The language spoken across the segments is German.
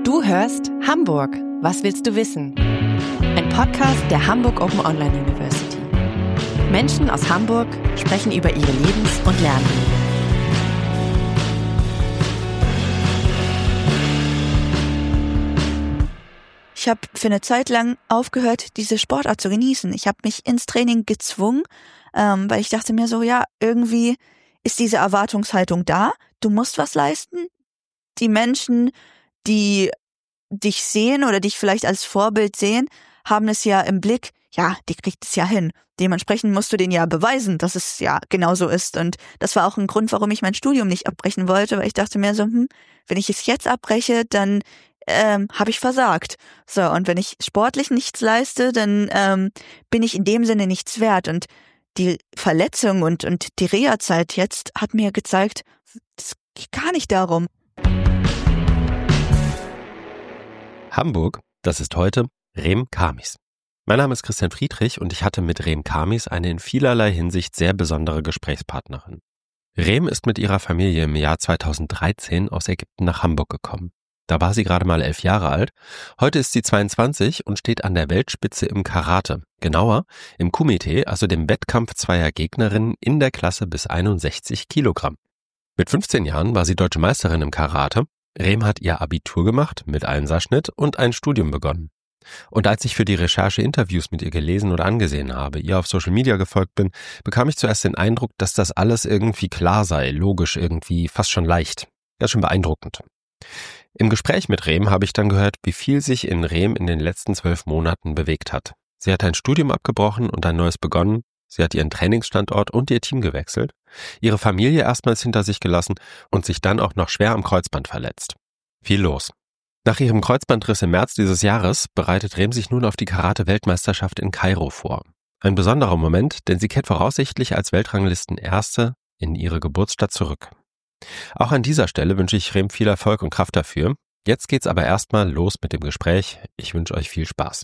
Du hörst Hamburg. Was willst du wissen? Ein Podcast der Hamburg Open Online University. Menschen aus Hamburg sprechen über ihre Lebens- und Lernwege. Ich habe für eine Zeit lang aufgehört, diese Sportart zu genießen. Ich habe mich ins Training gezwungen, weil ich dachte mir so, ja, irgendwie ist diese Erwartungshaltung da. Du musst was leisten. Die Menschen, die dich sehen oder dich vielleicht als Vorbild sehen, haben es ja im Blick, ja, die kriegt es ja hin. Dementsprechend musst du denen ja beweisen, dass es ja genauso ist. Und das war auch ein Grund, warum ich mein Studium nicht abbrechen wollte, weil ich dachte mir so, wenn ich es jetzt abbreche, dann habe ich versagt. So, und wenn ich sportlich nichts leiste, dann bin ich in dem Sinne nichts wert. Und die Verletzung und die Reha-Zeit jetzt hat mir gezeigt, es geht gar nicht darum. Hamburg, das ist heute Rem Kamis. Mein Name ist Christian Friedrich und ich hatte mit Rem Kamis eine in vielerlei Hinsicht sehr besondere Gesprächspartnerin. Rem ist mit ihrer Familie im Jahr 2013 aus Ägypten nach Hamburg gekommen. Da war sie gerade mal 11 Jahre alt. Heute ist sie 22 und steht an der Weltspitze im Karate. Genauer, im Kumite, also dem Wettkampf zweier Gegnerinnen in der Klasse bis 61 Kilogramm. Mit 15 Jahren war sie Deutsche Meisterin im Karate. Rem hat ihr Abitur gemacht mit Einserschnitt und ein Studium begonnen. Und als ich für die Recherche Interviews mit ihr gelesen oder angesehen habe, ihr auf Social Media gefolgt bin, bekam ich zuerst den Eindruck, dass das alles irgendwie klar sei, logisch, irgendwie fast schon leicht. Ja, schon beeindruckend. Im Gespräch mit Rem habe ich dann gehört, wie viel sich in Rem in den letzten 12 Monaten bewegt hat. Sie hat ein Studium abgebrochen und ein neues begonnen. Sie hat ihren Trainingsstandort und ihr Team gewechselt, ihre Familie erstmals hinter sich gelassen und sich dann auch noch schwer am Kreuzband verletzt. Viel los. Nach ihrem Kreuzbandriss im März dieses Jahres bereitet Rem sich nun auf die Karate-Weltmeisterschaft in Kairo vor. Ein besonderer Moment, denn sie kehrt voraussichtlich als Weltranglisten-Erste in ihre Geburtsstadt zurück. Auch an dieser Stelle wünsche ich Rem viel Erfolg und Kraft dafür. Jetzt geht's aber erstmal los mit dem Gespräch. Ich wünsche euch viel Spaß.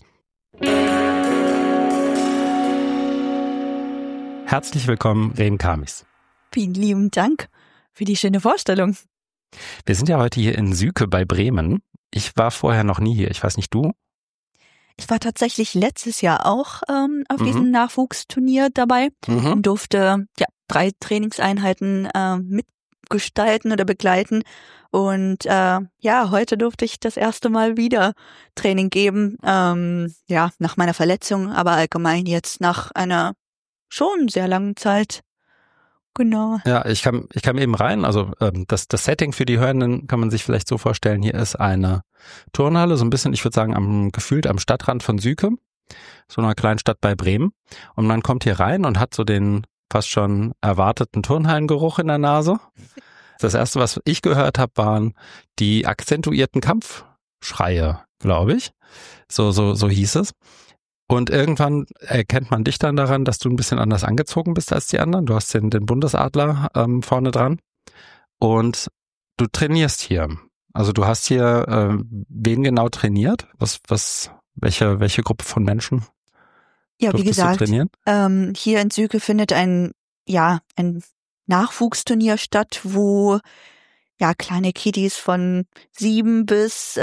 Herzlich willkommen, Rem Kamis. Vielen lieben Dank für die schöne Vorstellung. Wir sind ja heute hier in Süke bei Bremen. Ich war vorher noch nie hier. Ich weiß nicht, du? Ich war tatsächlich letztes Jahr auch auf diesem Nachwuchsturnier dabei und durfte 3 Trainingseinheiten mitgestalten oder begleiten. Und heute durfte ich das erste Mal wieder Training geben. Nach meiner Verletzung, aber allgemein jetzt nach einer schon sehr langen Zeit. Genau. Ja, ich kam eben rein. Also das Setting für die Hörenden kann man sich vielleicht so vorstellen. Hier ist eine Turnhalle, so ein bisschen, ich würde sagen, gefühlt am Stadtrand von Süke, so einer kleinen Stadt bei Bremen. Und man kommt hier rein und hat so den fast schon erwarteten Turnhallengeruch in der Nase. Das erste, was ich gehört habe, waren die akzentuierten Kampfschreie, glaube ich. So hieß es. Und irgendwann erkennt man dich dann daran, dass du ein bisschen anders angezogen bist als die anderen. Du hast den Bundesadler vorne dran und du trainierst hier. Also du hast hier wen genau trainiert? Welche Gruppe von Menschen? Ja, wie gesagt, du trainieren? Hier in Süke findet ein Nachwuchsturnier statt, wo kleine Kiddies von 7 bis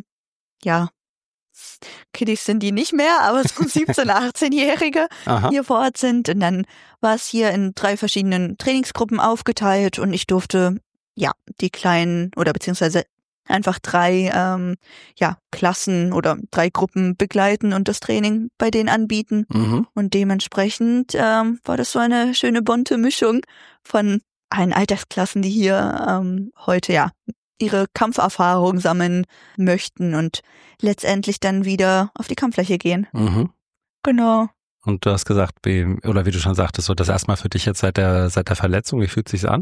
Kiddies sind die nicht mehr, aber so 17-, 18-Jährige hier vor Ort sind. Und dann war es hier in 3 verschiedenen Trainingsgruppen aufgeteilt und ich durfte die kleinen oder beziehungsweise einfach 3 Klassen oder 3 Gruppen begleiten und das Training bei denen anbieten. Und dementsprechend war das so eine schöne bunte Mischung von allen Altersklassen, die hier heute ihre Kampferfahrung sammeln möchten und letztendlich dann wieder auf die Kampffläche gehen. Genau. Und du hast gesagt, wie du schon sagtest, so das erstmal für dich jetzt seit der Verletzung, wie fühlt es sich an?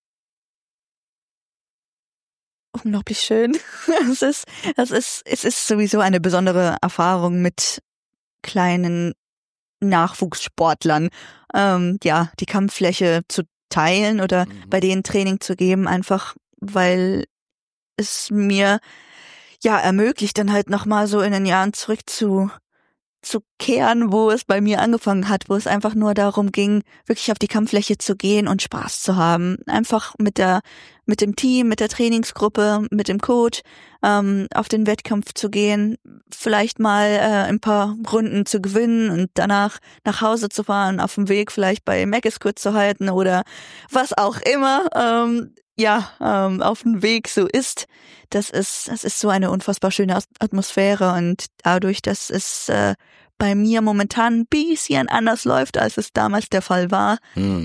Unglaublich schön. Es ist sowieso eine besondere Erfahrung mit kleinen Nachwuchssportlern, die Kampffläche zu teilen oder bei denen Training zu geben, einfach weil es mir ermöglicht, dann halt nochmal so in den Jahren zurück zu zurückzukehren, wo es bei mir angefangen hat, wo es einfach nur darum ging, wirklich auf die Kampffläche zu gehen und Spaß zu haben. Einfach mit dem Team, mit der Trainingsgruppe, mit dem Coach auf den Wettkampf zu gehen, vielleicht mal ein paar Runden zu gewinnen und danach nach Hause zu fahren, auf dem Weg vielleicht bei Mc's kurz zu halten oder was auch immer auf dem Weg so ist. Das ist so eine unfassbar schöne Atmosphäre und dadurch, dass es bei mir momentan ein bisschen anders läuft, als es damals der Fall war,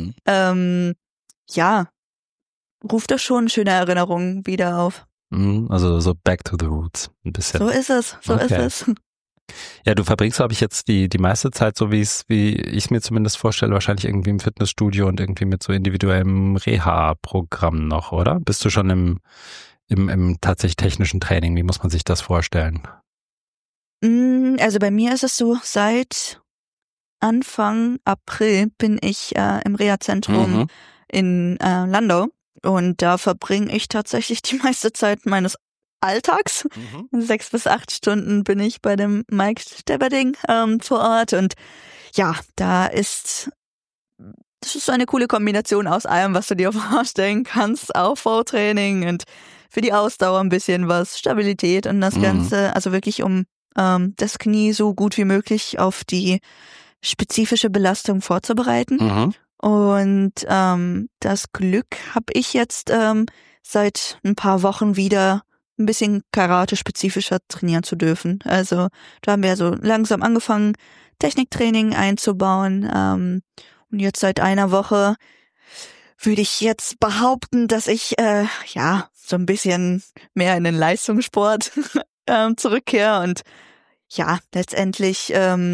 ruft das schon schöne Erinnerungen wieder auf. Also so back to the roots ein bisschen. So ist es. Ja, du verbringst, glaube ich, jetzt die meiste Zeit, so wie ich es mir zumindest vorstelle, wahrscheinlich irgendwie im Fitnessstudio und irgendwie mit so individuellem Reha-Programm noch, oder? Bist du schon im tatsächlich technischen Training? Wie muss man sich das vorstellen? Also bei mir ist es so, seit Anfang April bin ich im Reha-Zentrum in Landau und da verbringe ich tatsächlich die meiste Zeit meines Alltags. 6 bis 8 Stunden bin ich bei dem Mike Stebberding vor Ort und ja, das ist so eine coole Kombination aus allem, was du dir vorstellen kannst. Aufbautraining und für die Ausdauer ein bisschen was, Stabilität und das Ganze, also wirklich um das Knie so gut wie möglich auf die spezifische Belastung vorzubereiten. Und das Glück habe ich jetzt seit ein paar Wochen wieder ein bisschen Karate-spezifischer trainieren zu dürfen. Also da haben wir so langsam angefangen, Techniktraining einzubauen. Und jetzt seit einer Woche würde ich jetzt behaupten, dass ich so ein bisschen mehr in den Leistungssport zurückkehre und ja, letztendlich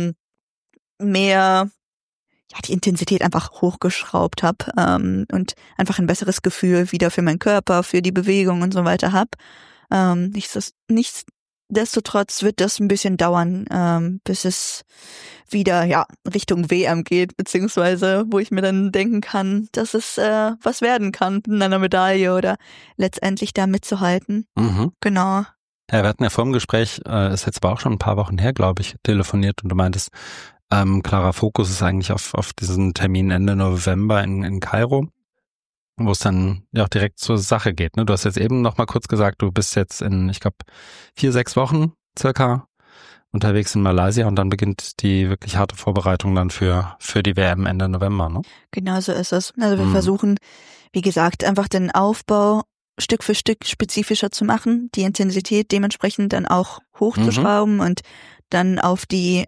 mehr die Intensität einfach hochgeschraubt habe und einfach ein besseres Gefühl wieder für meinen Körper, für die Bewegung und so weiter habe. Nichtsdestotrotz wird das ein bisschen dauern, bis es wieder Richtung WM geht, beziehungsweise wo ich mir dann denken kann, dass es was werden kann mit einer Medaille oder letztendlich da mitzuhalten. Genau. Ja, wir hatten ja vor dem Gespräch, ist jetzt aber auch schon ein paar Wochen her, glaube ich, telefoniert und du meintest, klarer Fokus ist eigentlich auf diesen Termin Ende November in Kairo, wo es dann ja auch direkt zur Sache geht. Ne? Du hast jetzt eben noch mal kurz gesagt, du bist jetzt in, ich glaube, 4-6 Wochen circa unterwegs in Malaysia und dann beginnt die wirklich harte Vorbereitung dann für die WM Ende November, ne? Genau so ist es. Also wir versuchen, wie gesagt, einfach den Aufbau Stück für Stück spezifischer zu machen, die Intensität dementsprechend dann auch hochzuschrauben und dann auf die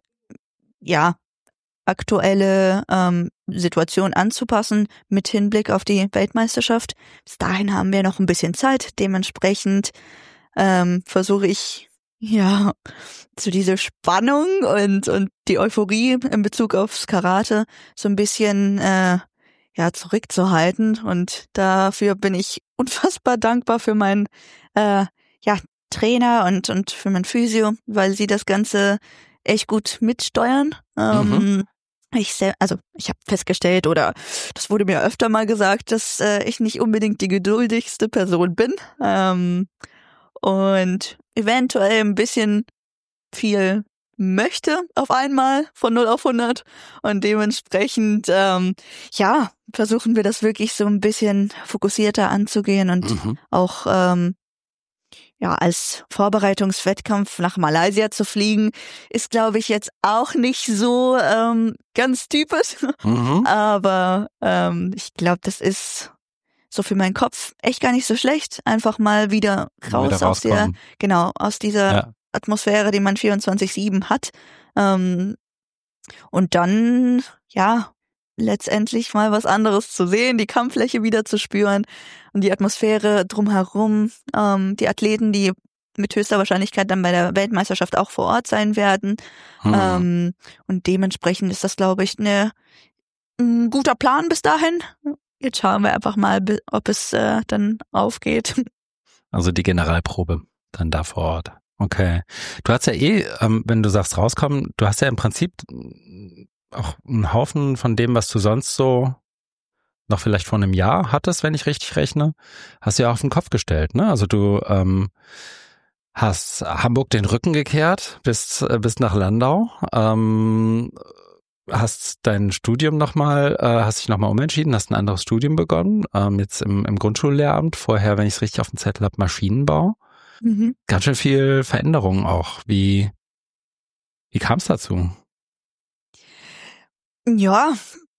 aktuelle Situation anzupassen mit Hinblick auf die Weltmeisterschaft. Bis dahin haben wir noch ein bisschen Zeit. Dementsprechend versuche ich so diese Spannung und die Euphorie in Bezug aufs Karate so ein bisschen zurückzuhalten. Und dafür bin ich unfassbar dankbar für meinen Trainer und für mein Physio, weil sie das Ganze echt gut mitsteuern. Ich habe festgestellt, oder das wurde mir öfter mal gesagt, dass ich nicht unbedingt die geduldigste Person bin und eventuell ein bisschen viel möchte auf einmal von 0 auf 100 und dementsprechend versuchen wir das wirklich so ein bisschen fokussierter anzugehen und auch als Vorbereitungswettkampf nach Malaysia zu fliegen, ist, glaube ich, jetzt auch nicht so ganz typisch. Aber ich glaube, das ist so für meinen Kopf echt gar nicht so schlecht. Einfach mal wieder raus aus dieser Atmosphäre, die man 24/7 hat. Und dann, letztendlich mal was anderes zu sehen, die Kampffläche wieder zu spüren und die Atmosphäre drumherum, die Athleten, die mit höchster Wahrscheinlichkeit dann bei der Weltmeisterschaft auch vor Ort sein werden. Und dementsprechend ist das, glaube ich, ein guter Plan bis dahin. Jetzt schauen wir einfach mal, ob es dann aufgeht. Also die Generalprobe dann da vor Ort. Okay. Du hast ja wenn du sagst rauskommen, du hast ja im Prinzip auch einen Haufen von dem, was du sonst so noch vielleicht vor einem Jahr hattest, wenn ich richtig rechne, hast du ja auf den Kopf gestellt, ne? Also du hast Hamburg den Rücken gekehrt, bist nach Landau, hast dein Studium hast dich nochmal umentschieden, hast ein anderes Studium begonnen, jetzt im Grundschullehramt, vorher, wenn ich es richtig auf dem Zettel habe, Maschinenbau. Ganz schön viel Veränderung auch. Wie kam es dazu? Ja,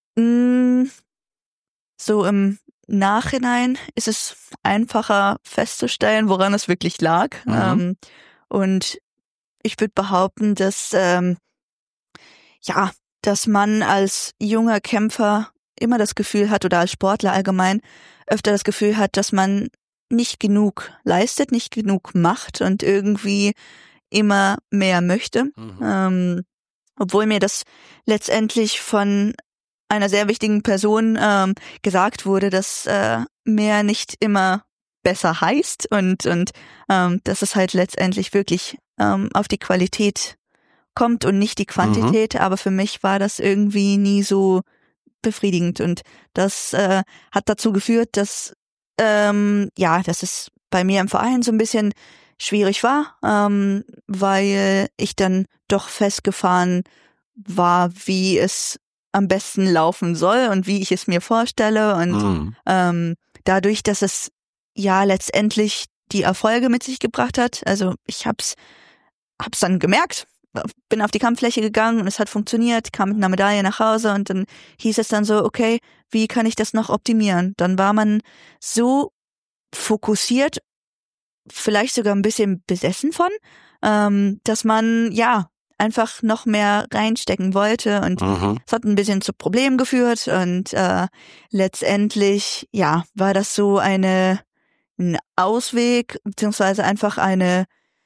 so im Nachhinein ist es einfacher festzustellen, woran es wirklich lag. Und ich würde behaupten, dass dass man als junger Kämpfer immer das Gefühl hat, oder als Sportler allgemein öfter das Gefühl hat, dass man nicht genug leistet, nicht genug macht und irgendwie immer mehr möchte. Obwohl mir das letztendlich von einer sehr wichtigen Person gesagt wurde, dass mehr nicht immer besser heißt und dass es halt letztendlich wirklich auf die Qualität kommt und nicht die Quantität, aber für mich war das irgendwie nie so befriedigend und das hat dazu geführt, dass dass es bei mir im Verein so ein bisschen schwierig war, weil ich dann doch festgefahren war, wie es am besten laufen soll und wie ich es mir vorstelle und dadurch, dass es ja letztendlich die Erfolge mit sich gebracht hat, also ich hab's dann gemerkt, bin auf die Kampffläche gegangen und es hat funktioniert, kam mit einer Medaille nach Hause und dann hieß es dann so, okay, wie kann ich das noch optimieren? Dann war man so fokussiert, vielleicht sogar ein bisschen besessen von, dass man einfach noch mehr reinstecken wollte und es hat ein bisschen zu Problemen geführt und letztendlich war das so ein Ausweg beziehungsweise einfach eine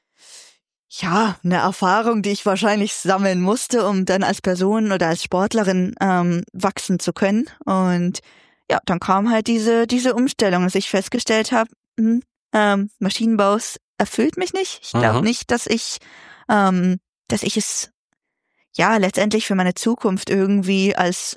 Erfahrung, die ich wahrscheinlich sammeln musste, um dann als Person oder als Sportlerin wachsen zu können. Und dann kam halt diese Umstellung, dass ich festgestellt habe, Maschinenbau erfüllt mich nicht. Ich glaube nicht, dass ich es letztendlich für meine Zukunft irgendwie als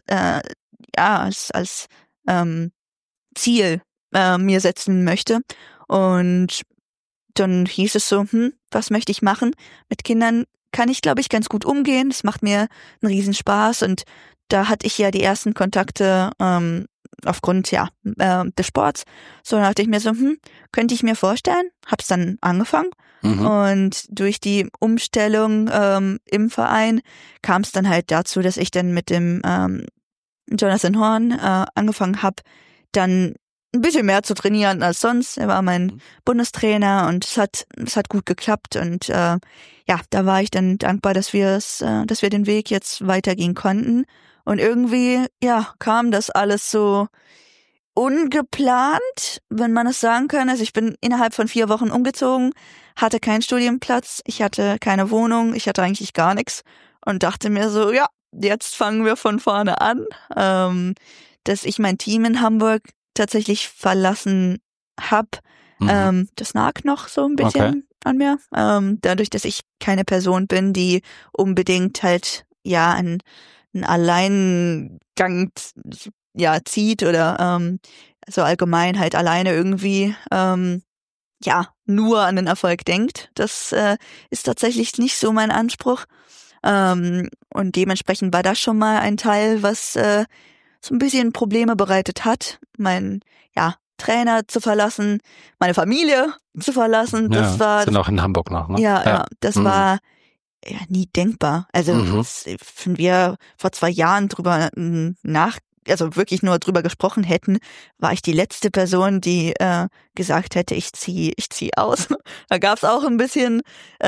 Ziel mir setzen möchte. Und dann hieß es so, was möchte ich machen? Mit Kindern kann ich, glaube ich, ganz gut umgehen. Das macht mir einen Riesenspaß und da hatte ich ja die ersten Kontakte aufgrund des Sports. So dachte ich mir so, könnte ich mir vorstellen. Hab's dann angefangen und durch die Umstellung im Verein kam es dann halt dazu, dass ich dann mit dem Jonathan Horn angefangen habe, dann ein bisschen mehr zu trainieren als sonst. Er war mein Bundestrainer und es hat gut geklappt und da war ich dann dankbar, dass wir den Weg jetzt weitergehen konnten und irgendwie kam das alles so ungeplant, wenn man es sagen kann. Also ich bin innerhalb von 4 Wochen umgezogen, hatte keinen Studienplatz, ich hatte keine Wohnung, ich hatte eigentlich gar nichts und dachte mir so, jetzt fangen wir von vorne an, dass ich mein Team in Hamburg tatsächlich verlassen habe. Das nagt noch so ein bisschen an mir. Dadurch, dass ich keine Person bin, die unbedingt halt einen Alleingang zieht oder so allgemein halt alleine irgendwie nur an den Erfolg denkt. Das ist tatsächlich nicht so mein Anspruch. Und dementsprechend war das schon mal ein Teil, was so ein bisschen Probleme bereitet hat, meinen Trainer zu verlassen, meine Familie zu verlassen. Das war sind auch in Hamburg noch, ne? Das war nie denkbar. Also wenn wir vor 2 Jahren drüber wirklich nur drüber gesprochen hätten, war ich die letzte Person, die gesagt hätte, ich zieh aus. Da gab's auch ein bisschen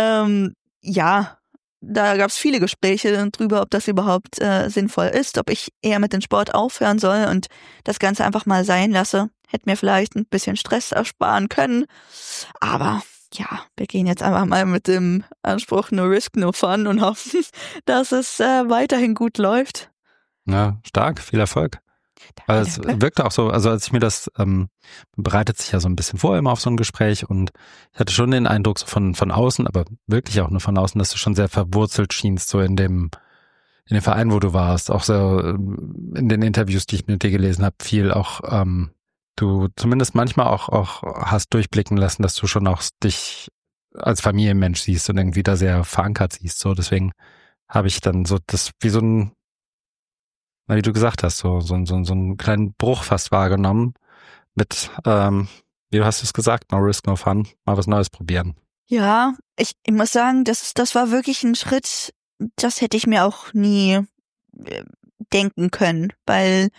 da gab es viele Gespräche drüber, ob das überhaupt sinnvoll ist, ob ich eher mit dem Sport aufhören soll und das Ganze einfach mal sein lasse. Hätte mir vielleicht ein bisschen Stress ersparen können. Aber wir gehen jetzt einfach mal mit dem Anspruch No Risk, No Fun und hoffen, dass es weiterhin gut läuft. Ja, stark, viel Erfolg. Weil es wirkte auch so, also als ich mir das, bereitet sich ja so ein bisschen vor immer auf so ein Gespräch und ich hatte schon den Eindruck so von außen, aber wirklich auch nur von außen, dass du schon sehr verwurzelt schienst, so in dem Verein, wo du warst, auch so in den Interviews, die ich mit dir gelesen habe, viel auch, du zumindest manchmal auch hast durchblicken lassen, dass du schon auch dich als Familienmensch siehst und irgendwie da sehr verankert siehst. So, deswegen habe ich dann so das wie so ein, wie du gesagt hast, so einen kleinen Bruch fast wahrgenommen mit, wie hast du es gesagt, no risk, no fun, mal was Neues probieren. Ja, ich muss sagen, das war wirklich ein Schritt, das hätte ich mir auch nie denken können, weil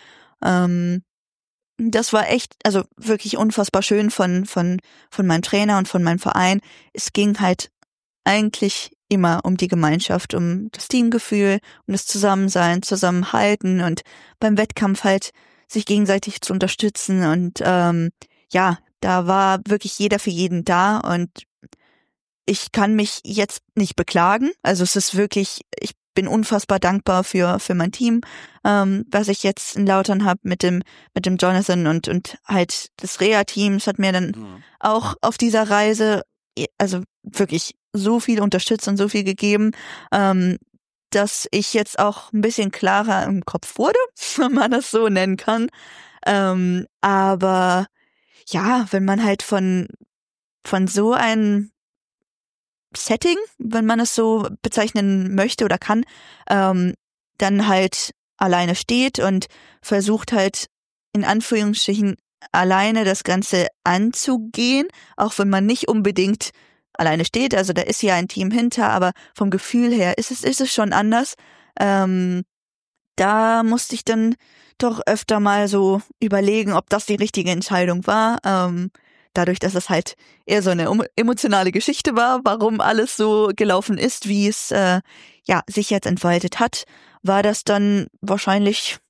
das war echt, also wirklich unfassbar schön von meinem Trainer und von meinem Verein. Es ging halt eigentlich immer um die Gemeinschaft, um das Teamgefühl, um das Zusammensein, Zusammenhalten und beim Wettkampf halt sich gegenseitig zu unterstützen und ja, da war wirklich jeder für jeden da und ich kann mich jetzt nicht beklagen. Also es ist wirklich, ich bin unfassbar dankbar für mein Team, was ich jetzt in Lautern habe mit dem Jonathan und halt das Reha-Team. Es hat mir dann auch auf dieser Reise also wirklich so viel unterstützt und so viel gegeben, dass ich jetzt auch ein bisschen klarer im Kopf wurde, wenn man das so nennen kann. Aber ja, wenn man halt von so einem Setting, wenn man es so bezeichnen möchte oder kann, dann halt alleine steht und versucht halt in Anführungsstrichen alleine das Ganze anzugehen, auch wenn man nicht unbedingt alleine steht, also da ist ja ein Team hinter, aber vom Gefühl her ist es schon anders. Da musste ich dann doch öfter mal so überlegen, ob das die richtige Entscheidung war. Dadurch, dass es halt eher so eine emotionale Geschichte war, warum alles so gelaufen ist, wie es sich jetzt entfaltet hat, war das dann wahrscheinlich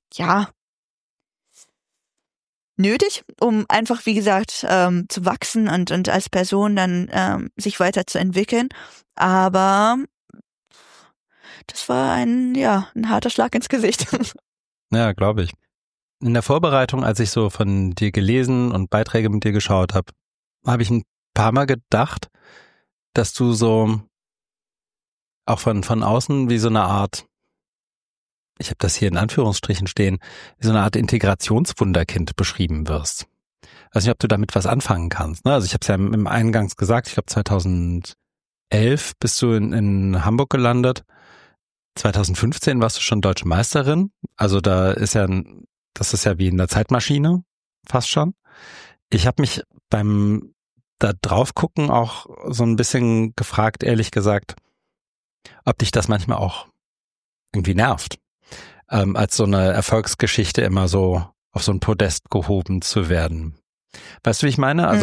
nötig, um einfach, wie gesagt, zu wachsen und als Person dann sich weiterzuentwickeln. Aber das war ein harter Schlag ins Gesicht. Ja, glaube ich. In der Vorbereitung, als ich so von dir gelesen und Beiträge mit dir geschaut habe, habe ich ein paar Mal gedacht, dass du so auch von außen wie so eine Art, ich habe das hier in Anführungsstrichen stehen, wie so eine Art Integrationswunderkind beschrieben wirst. Ich weiß nicht, ob du damit was anfangen kannst. Ne? Also ich habe es ja im Eingangs gesagt, ich glaube 2011 bist du in Hamburg gelandet. 2015 warst du schon Deutsche Meisterin. Also das ist ja wie in der Zeitmaschine, fast schon. Ich habe mich beim da drauf gucken auch so ein bisschen gefragt, ehrlich gesagt, ob dich das manchmal auch irgendwie nervt, als so eine Erfolgsgeschichte immer so auf so ein Podest gehoben zu werden. Weißt du, wie ich meine? Also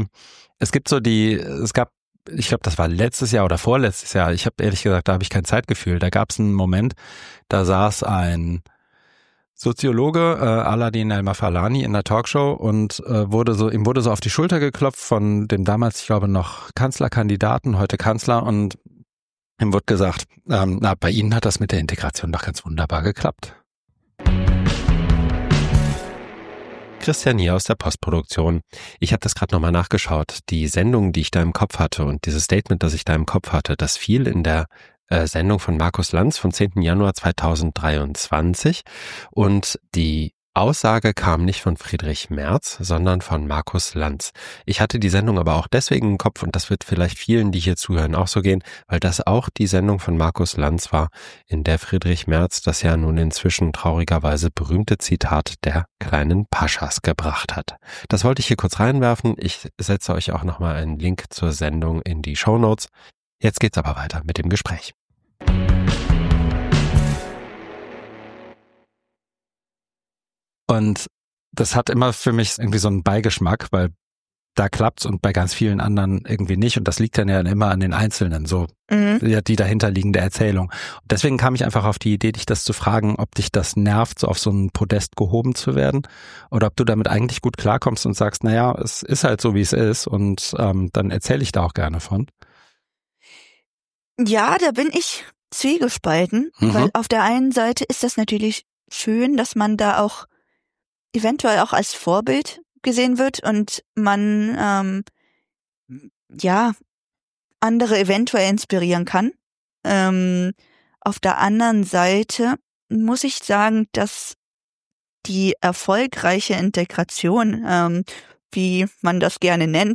es gab, ich glaube, das war letztes Jahr oder vorletztes Jahr, ich habe ehrlich gesagt, da habe ich kein Zeitgefühl. Da gab es einen Moment, da saß ein Soziologe, Aladin El-Mafalani, in der Talkshow und ihm wurde so auf die Schulter geklopft von dem damals, ich glaube, noch Kanzlerkandidaten, heute Kanzler, und ihm wurde gesagt, bei Ihnen hat das mit der Integration doch ganz wunderbar geklappt. Christian hier aus der Postproduktion. Ich habe das gerade nochmal nachgeschaut. Die Sendung, die ich da im Kopf hatte und dieses Statement, das ich da im Kopf hatte, das fiel in der Sendung von Markus Lanz vom 10. Januar 2023 und die Aussage kam nicht von Friedrich Merz, sondern von Markus Lanz. Ich hatte die Sendung aber auch deswegen im Kopf, und das wird vielleicht vielen, die hier zuhören, auch so gehen, weil das auch die Sendung von Markus Lanz war, in der Friedrich Merz das ja nun inzwischen traurigerweise berühmte Zitat der kleinen Paschas gebracht hat. Das wollte ich hier kurz reinwerfen. Ich setze euch auch nochmal einen Link zur Sendung in die Shownotes. Jetzt geht's aber weiter mit dem Gespräch. Und das hat immer für mich irgendwie so einen Beigeschmack, weil da klappt's und bei ganz vielen anderen irgendwie nicht. Und das liegt dann ja immer an den Einzelnen, so die dahinterliegende Erzählung. Und deswegen kam ich einfach auf die Idee, dich das zu fragen, ob dich das nervt, so auf so ein Podest gehoben zu werden, oder ob du damit eigentlich gut klarkommst und sagst, naja, es ist halt so, wie es ist, und dann erzähle ich da auch gerne von. Ja, da bin ich zwiegespalten, weil auf der einen Seite ist das natürlich schön, dass man da auch eventuell auch als Vorbild gesehen wird und man andere eventuell inspirieren kann. Auf der anderen Seite muss ich sagen, dass die erfolgreiche Integration, wie man das gerne nennt,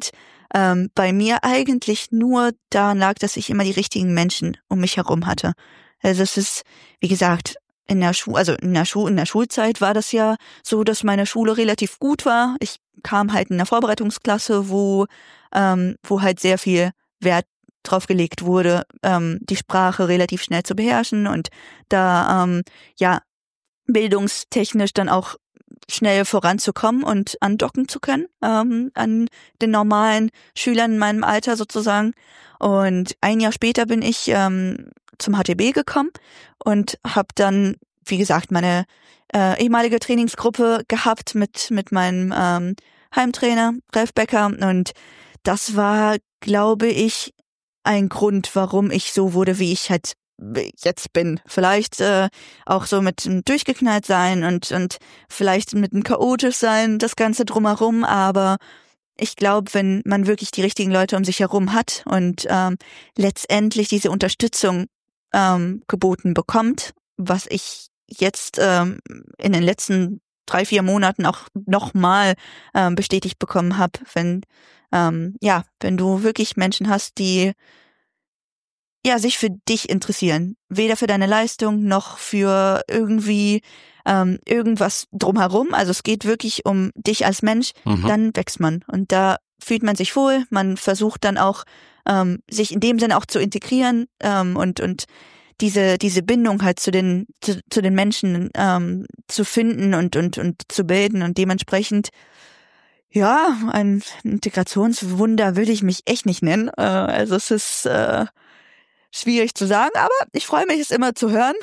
bei mir eigentlich nur daran lag, dass ich immer die richtigen Menschen um mich herum hatte. Also es ist, wie gesagt, in der Schulzeit war das ja so, dass meine Schule relativ gut war. Ich kam halt in einer Vorbereitungsklasse, wo halt sehr viel Wert drauf gelegt wurde, die Sprache relativ schnell zu beherrschen und da bildungstechnisch dann auch schnell voranzukommen und andocken zu können an den normalen Schülern in meinem Alter sozusagen. Und ein Jahr später bin ich zum HTB gekommen und habe dann, wie gesagt, meine ehemalige Trainingsgruppe gehabt mit meinem Heimtrainer Ralf Becker. Und das war, glaube ich, ein Grund, warum ich so wurde, wie ich halt jetzt bin. Vielleicht auch so mit dem durchgeknallt sein und vielleicht mit dem chaotisch sein, das Ganze drumherum, aber ich glaube, wenn man wirklich die richtigen Leute um sich herum hat und letztendlich diese Unterstützung geboten bekommt, was ich jetzt in den letzten 3-4 Monaten auch nochmal bestätigt bekommen habe, wenn du wirklich Menschen hast, die sich für dich interessieren, weder für deine Leistung noch für irgendwie irgendwas drumherum. Also es geht wirklich um dich als Mensch, dann wächst man und da fühlt man sich wohl. Man versucht dann auch sich in dem Sinne auch zu integrieren und diese Bindung halt zu den Menschen zu finden und zu bilden und dementsprechend ein Integrationswunder würde ich mich echt nicht nennen. Also es ist schwierig zu sagen, aber ich freue mich, es immer zu hören.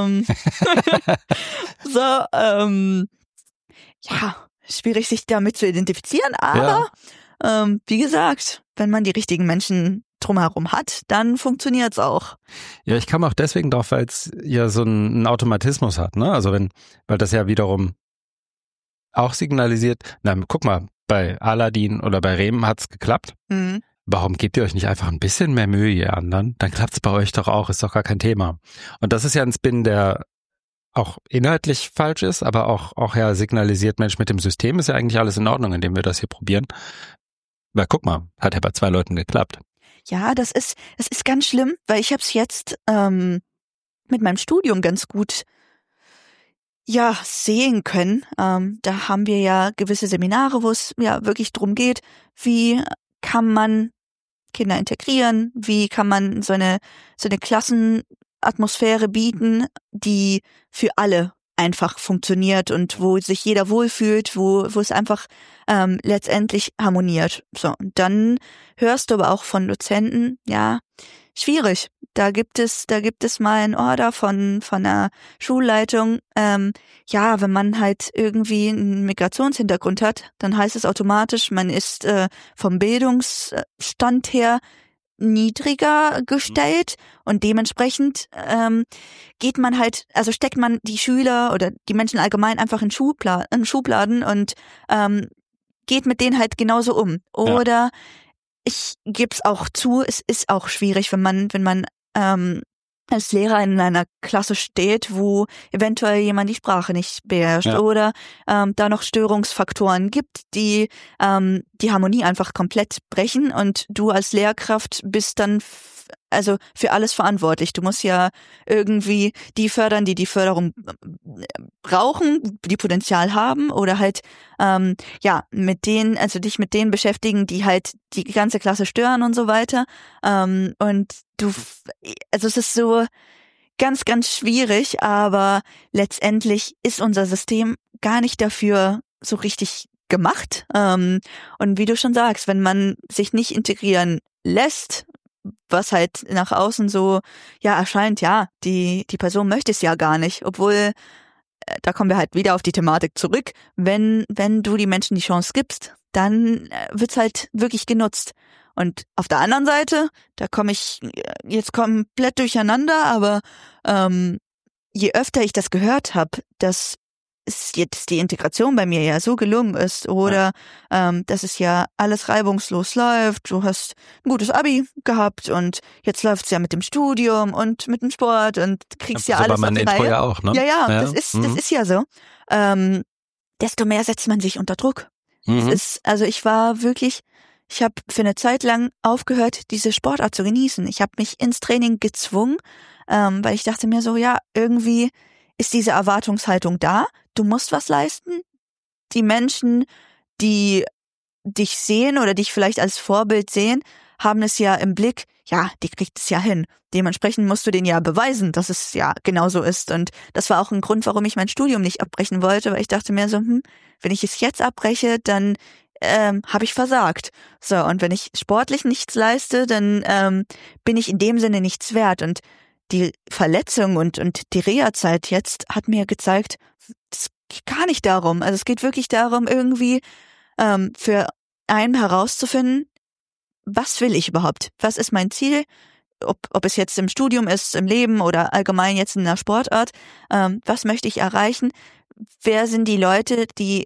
Schwierig sich damit zu identifizieren, aber wie gesagt, wenn man die richtigen Menschen drumherum hat, dann funktioniert's auch. Ja, ich kam auch deswegen drauf, weil es ja so einen Automatismus hat, ne? Also weil das ja wiederum auch signalisiert, guck mal, bei Aladdin oder bei Rehm hat's geklappt. Mhm. Warum gebt ihr euch nicht einfach ein bisschen mehr Mühe, ihr anderen? Dann klappt's bei euch doch auch, ist doch gar kein Thema. Und das ist ja ein Spin, der auch inhaltlich falsch ist, aber auch ja signalisiert, Mensch, mit dem System ist ja eigentlich alles in Ordnung, indem wir das hier probieren. Weil guck mal, hat ja bei 2 Leuten geklappt. Ja, das ist ganz schlimm, weil ich habe es jetzt mit meinem Studium ganz gut sehen können. Da haben wir ja gewisse Seminare, wo es wirklich drum geht, wie kann man Kinder integrieren, wie kann man so eine Klassenatmosphäre bieten, die für alle einfach funktioniert und wo sich jeder wohlfühlt, wo es einfach letztendlich harmoniert. So, und dann hörst du aber auch von Dozenten, schwierig. Da gibt es mal ein Order von der Schulleitung. Wenn man halt irgendwie einen Migrationshintergrund hat, dann heißt es automatisch, man ist vom Bildungsstand her niedriger gestellt und dementsprechend geht man halt, also steckt man die Schüler oder die Menschen allgemein einfach in Schubladen und geht mit denen halt genauso um. Oder ich gebe es auch zu, es ist auch schwierig, wenn man als Lehrer in einer Klasse steht, wo eventuell jemand die Sprache nicht beherrscht oder da noch Störungsfaktoren gibt, die die Harmonie einfach komplett brechen und du als Lehrkraft bist dann also für alles verantwortlich. Du musst ja irgendwie die fördern, die Förderung brauchen, die Potenzial haben oder halt dich mit denen beschäftigen, die halt die ganze Klasse stören und so weiter. Und es ist so ganz, ganz schwierig, aber letztendlich ist unser System gar nicht dafür so richtig gemacht. Und wie du schon sagst, wenn man sich nicht integrieren lässt, was halt nach außen so erscheint, die Person möchte es ja gar nicht, obwohl da kommen wir halt wieder auf die Thematik zurück, wenn du die Menschen die Chance gibst, dann wird's halt wirklich genutzt. Und auf der anderen Seite, da komme ich jetzt komplett durcheinander, aber je öfter ich das gehört habe, dass jetzt die Integration bei mir ja so gelungen ist oder dass es ja alles reibungslos läuft, du hast ein gutes Abi gehabt und jetzt läuft's ja mit dem Studium und mit dem Sport und kriegst ja alles auf die Reihe. Ja auch, ne? Das ist ja so. Desto mehr setzt man sich unter Druck. Also ich war wirklich Ich habe für eine Zeit lang aufgehört, diese Sportart zu genießen. Ich habe mich ins Training gezwungen, weil ich dachte mir so, ja, irgendwie ist diese Erwartungshaltung da. Du musst was leisten. Die Menschen, die dich sehen oder dich vielleicht als Vorbild sehen, haben es ja im Blick, ja, die kriegt es ja hin. Dementsprechend musst du denen ja beweisen, dass es ja genauso ist. Und das war auch ein Grund, warum ich mein Studium nicht abbrechen wollte, weil ich dachte mir so, wenn ich es jetzt abbreche, dann habe ich versagt. So, und wenn ich sportlich nichts leiste, dann bin ich in dem Sinne nichts wert. Und die Verletzung und die Reha-Zeit jetzt hat mir gezeigt, es geht gar nicht darum. Also es geht wirklich darum, irgendwie für einen herauszufinden, was will ich überhaupt? Was ist mein Ziel? Ob es jetzt im Studium ist, im Leben oder allgemein jetzt in einer Sportart. Was möchte ich erreichen? Wer sind die Leute, die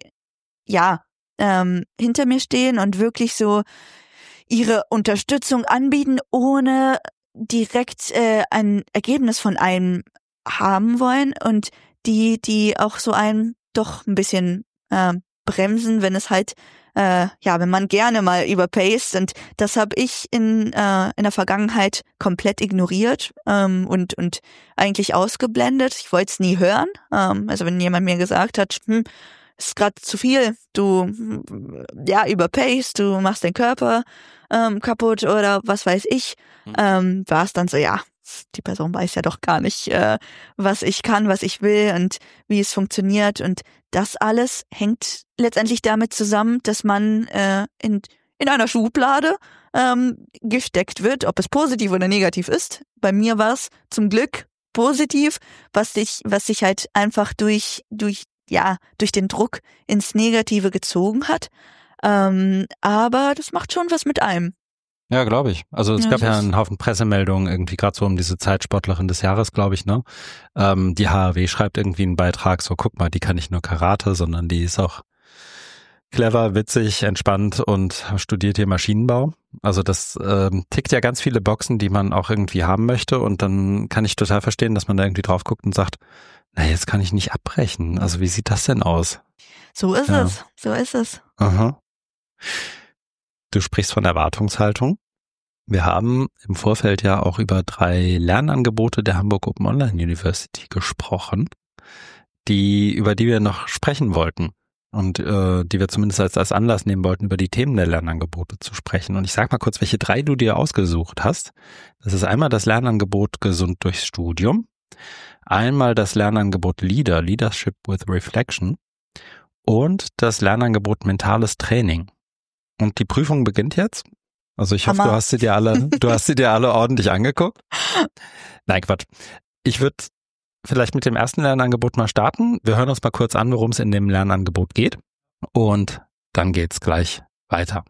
hinter mir stehen und wirklich so ihre Unterstützung anbieten, ohne direkt ein Ergebnis von einem haben wollen und die auch so einen doch ein bisschen bremsen, wenn es halt wenn man gerne mal überpaced, und das habe ich in der Vergangenheit komplett ignoriert und eigentlich ausgeblendet. Ich wollte es nie hören. Also wenn jemand mir gesagt hat, ist gerade zu viel, du überpaced, du machst den Körper kaputt oder was weiß ich, war es dann so, ja, die Person weiß ja doch gar nicht, was ich kann, was ich will und wie es funktioniert, und das alles hängt letztendlich damit zusammen, dass man in einer Schublade gesteckt wird, ob es positiv oder negativ ist. Bei mir war es zum Glück positiv, was sich halt einfach durch den Druck ins Negative gezogen hat. Aber das macht schon was mit einem. Ja, glaube ich. Also es gab ja einen Haufen Pressemeldungen, irgendwie gerade so um diese Zeitsportlerin des Jahres, glaube ich, ne? Die HRW schreibt irgendwie einen Beitrag, so guck mal, die kann nicht nur Karate, sondern die ist auch clever, witzig, entspannt und studiert hier Maschinenbau. Also das tickt ja ganz viele Boxen, die man auch irgendwie haben möchte, und dann kann ich total verstehen, dass man da irgendwie drauf guckt und sagt, na, jetzt kann ich nicht abbrechen. Also wie sieht das denn aus? So ist es. Aha. Du sprichst von Erwartungshaltung. Wir haben im Vorfeld ja auch über 3 Lernangebote der Hamburg Open Online University gesprochen, über die wir noch sprechen wollten und die wir zumindest als Anlass nehmen wollten, über die Themen der Lernangebote zu sprechen. Und ich sag mal kurz, welche 3 du dir ausgesucht hast. Das ist einmal das Lernangebot Gesund durchs Studium, einmal das Lernangebot Leadership with Reflection und das Lernangebot Mentales Training. Und die Prüfung beginnt jetzt. Also ich hoffe, du hast sie dir alle ordentlich angeguckt. Nein, Quatsch. Ich würde vielleicht mit dem ersten Lernangebot mal starten. Wir hören uns mal kurz an, worum es in dem Lernangebot geht. Und dann geht's gleich weiter.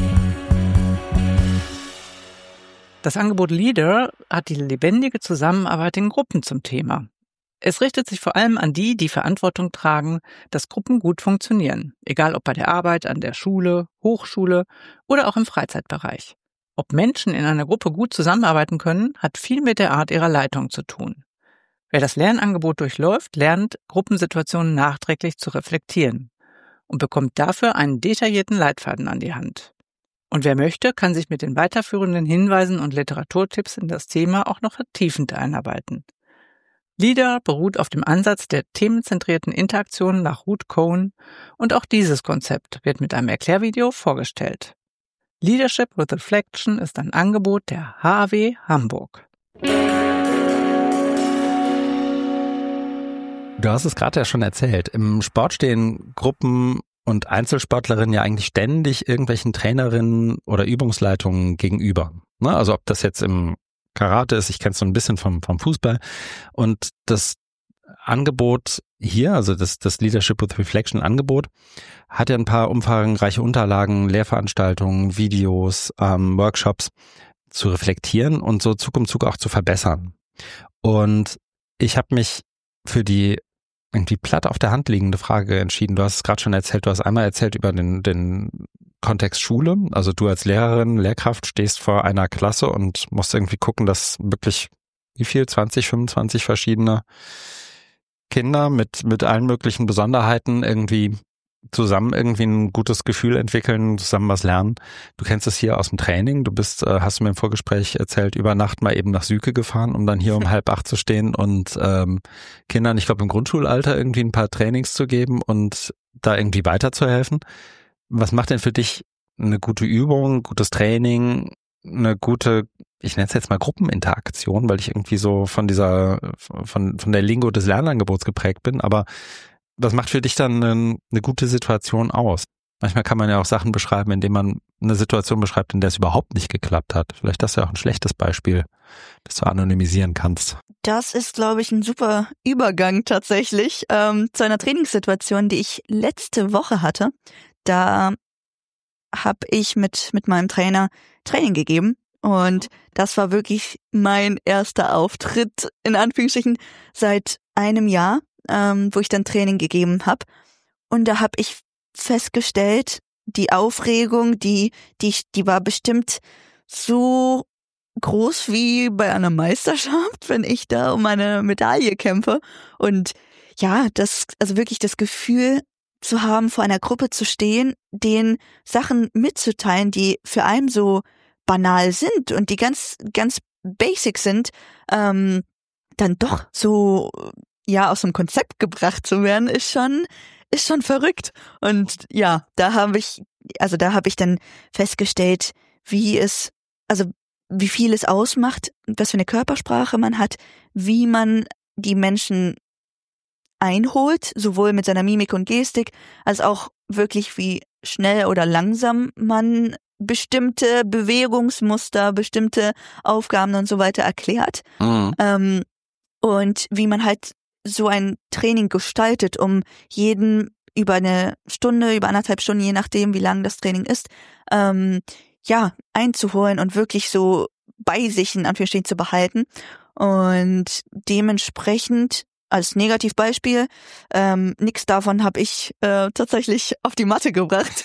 Das Angebot Leader hat die lebendige Zusammenarbeit in Gruppen zum Thema. Es richtet sich vor allem an die Verantwortung tragen, dass Gruppen gut funktionieren, egal ob bei der Arbeit, an der Schule, Hochschule oder auch im Freizeitbereich. Ob Menschen in einer Gruppe gut zusammenarbeiten können, hat viel mit der Art ihrer Leitung zu tun. Wer das Lernangebot durchläuft, lernt, Gruppensituationen nachträglich zu reflektieren und bekommt dafür einen detaillierten Leitfaden an die Hand. Und wer möchte, kann sich mit den weiterführenden Hinweisen und Literaturtipps in das Thema auch noch vertiefend einarbeiten. Leader beruht auf dem Ansatz der themenzentrierten Interaktion nach Ruth Cohen, und auch dieses Konzept wird mit einem Erklärvideo vorgestellt. Leadership with Reflection ist ein Angebot der HAW Hamburg. Du hast es gerade ja schon erzählt. Im Sport stehen Gruppen und Einzelsportlerinnen ja eigentlich ständig irgendwelchen Trainerinnen oder Übungsleitungen gegenüber. Also ob das jetzt im Karate ist, ich kenne es so ein bisschen vom Fußball. Und das Angebot hier, also das Leadership with Reflection Angebot, hat ja ein paar umfangreiche Unterlagen, Lehrveranstaltungen, Videos, Workshops zu reflektieren und so Zug um Zug auch zu verbessern. Und ich habe mich für die irgendwie platt auf der Hand liegende Frage entschieden. Du hast es gerade schon erzählt, du hast einmal erzählt über den Kontext Schule. Also du als Lehrerin, Lehrkraft stehst vor einer Klasse und musst irgendwie gucken, dass wirklich 20, 25 verschiedene Kinder mit allen möglichen Besonderheiten irgendwie zusammen irgendwie ein gutes Gefühl entwickeln, zusammen was lernen. Du kennst es hier aus dem Training. Du bist, hast du mir im Vorgespräch erzählt, über Nacht mal eben nach Süke gefahren, um dann hier um 7:30 zu stehen und Kindern, ich glaube im Grundschulalter irgendwie ein paar Trainings zu geben und da irgendwie weiterzuhelfen. Was macht denn für dich eine gute Übung, gutes Training, eine gute, ich nenne es jetzt mal Gruppeninteraktion, weil ich irgendwie so von der Lingo des Lernangebots geprägt bin, aber was macht für dich dann eine gute Situation aus? Manchmal kann man ja auch Sachen beschreiben, indem man eine Situation beschreibt, in der es überhaupt nicht geklappt hat. Vielleicht das ist ja auch ein schlechtes Beispiel, das du anonymisieren kannst. Das ist, glaube ich, ein super Übergang tatsächlich zu einer Trainingssituation, die ich letzte Woche hatte. Da habe ich mit meinem Trainer Training gegeben und das war wirklich mein erster Auftritt, in Anführungsstrichen, seit einem Jahr, wo ich dann Training gegeben habe. Und da habe ich festgestellt, die Aufregung, die war bestimmt so groß wie bei einer Meisterschaft, wenn ich da um eine Medaille kämpfe. Und ja, also wirklich das Gefühl zu haben, vor einer Gruppe zu stehen, denen Sachen mitzuteilen, die für einen so banal sind und die ganz, ganz basic sind, dann doch so aus dem Konzept gebracht zu werden, ist schon verrückt. Und ja, da habe ich dann festgestellt, wie viel es ausmacht, was für eine Körpersprache man hat, wie man die Menschen einholt, sowohl mit seiner Mimik und Gestik, als auch wirklich wie schnell oder langsam man bestimmte Bewegungsmuster, bestimmte Aufgaben und so weiter erklärt. Mhm. Und wie man halt so ein Training gestaltet, um jeden über eine Stunde, über 1,5 Stunden, je nachdem, wie lang das Training ist, einzuholen und wirklich so bei sich in Anführungsstrichen zu behalten. Und dementsprechend als Negativbeispiel, nichts davon habe ich tatsächlich auf die Matte gebracht.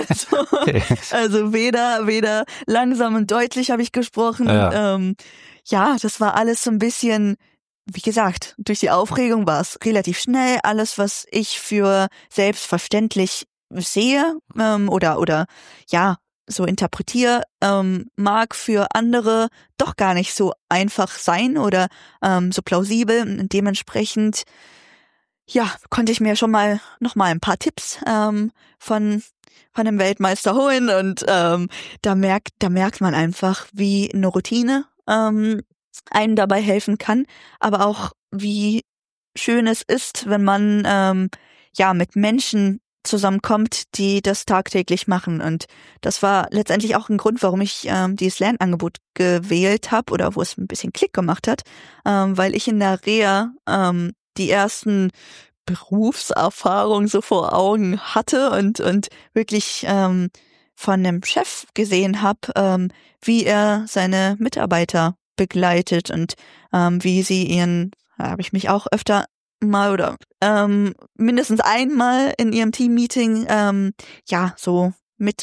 Also weder langsam und deutlich habe ich gesprochen. Ja. Das war alles so ein bisschen, wie gesagt, durch die Aufregung war es relativ schnell. Alles, was ich für selbstverständlich sehe oder so interpretiere, mag für andere doch gar nicht so einfach sein oder so plausibel. Und dementsprechend, konnte ich mir schon mal noch mal ein paar Tipps von einem Weltmeister holen und da merkt man einfach, wie eine Routine einem dabei helfen kann, aber auch wie schön es ist, wenn man mit Menschen zusammenkommt, die das tagtäglich machen. Und das war letztendlich auch ein Grund, warum ich dieses Lernangebot gewählt habe oder wo es ein bisschen Klick gemacht hat, weil ich in der Reha die ersten Berufserfahrungen so vor Augen hatte und wirklich von einem Chef gesehen habe, wie er seine Mitarbeiter begleitet und wie sie habe ich mich auch öfter mal oder mindestens einmal in ihrem Team-Meeting so mit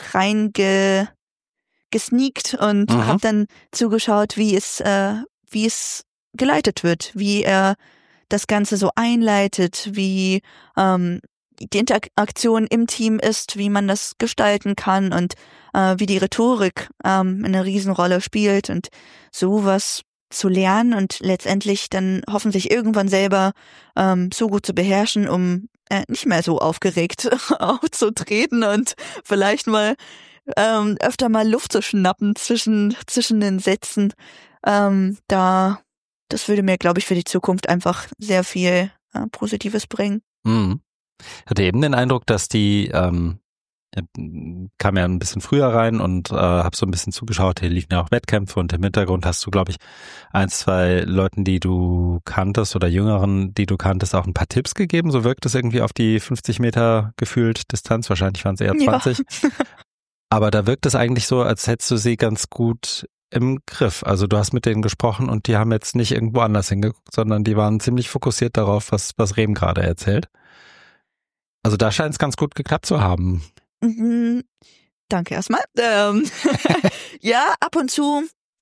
gesneakt und habe dann zugeschaut, wie es geleitet wird, wie er das Ganze so einleitet, wie die Interaktion im Team ist, wie man das gestalten kann und wie die Rhetorik eine Riesenrolle spielt und sowas zu lernen und letztendlich dann hoffentlich irgendwann selber so gut zu beherrschen, um nicht mehr so aufgeregt aufzutreten und vielleicht mal öfter mal Luft zu schnappen zwischen den Sätzen. Das würde mir, glaube ich, für die Zukunft einfach sehr viel Positives bringen. Mhm. Ich hatte eben den Eindruck, dass die kam ja ein bisschen früher rein und habe so ein bisschen zugeschaut, hier liefen ja auch Wettkämpfe und im Hintergrund hast du, glaube ich, 1, 2 Leuten, die du kanntest oder Jüngeren, die du kanntest, auch ein paar Tipps gegeben. So wirkt es irgendwie auf die 50 Meter gefühlt Distanz, wahrscheinlich waren es eher 20. Ja. Aber da wirkt es eigentlich so, als hättest du sie ganz gut im Griff. Also du hast mit denen gesprochen und die haben jetzt nicht irgendwo anders hingeguckt, sondern die waren ziemlich fokussiert darauf, was Rehm gerade erzählt. Also da scheint es ganz gut geklappt zu haben. Danke erstmal. Ja, ab und zu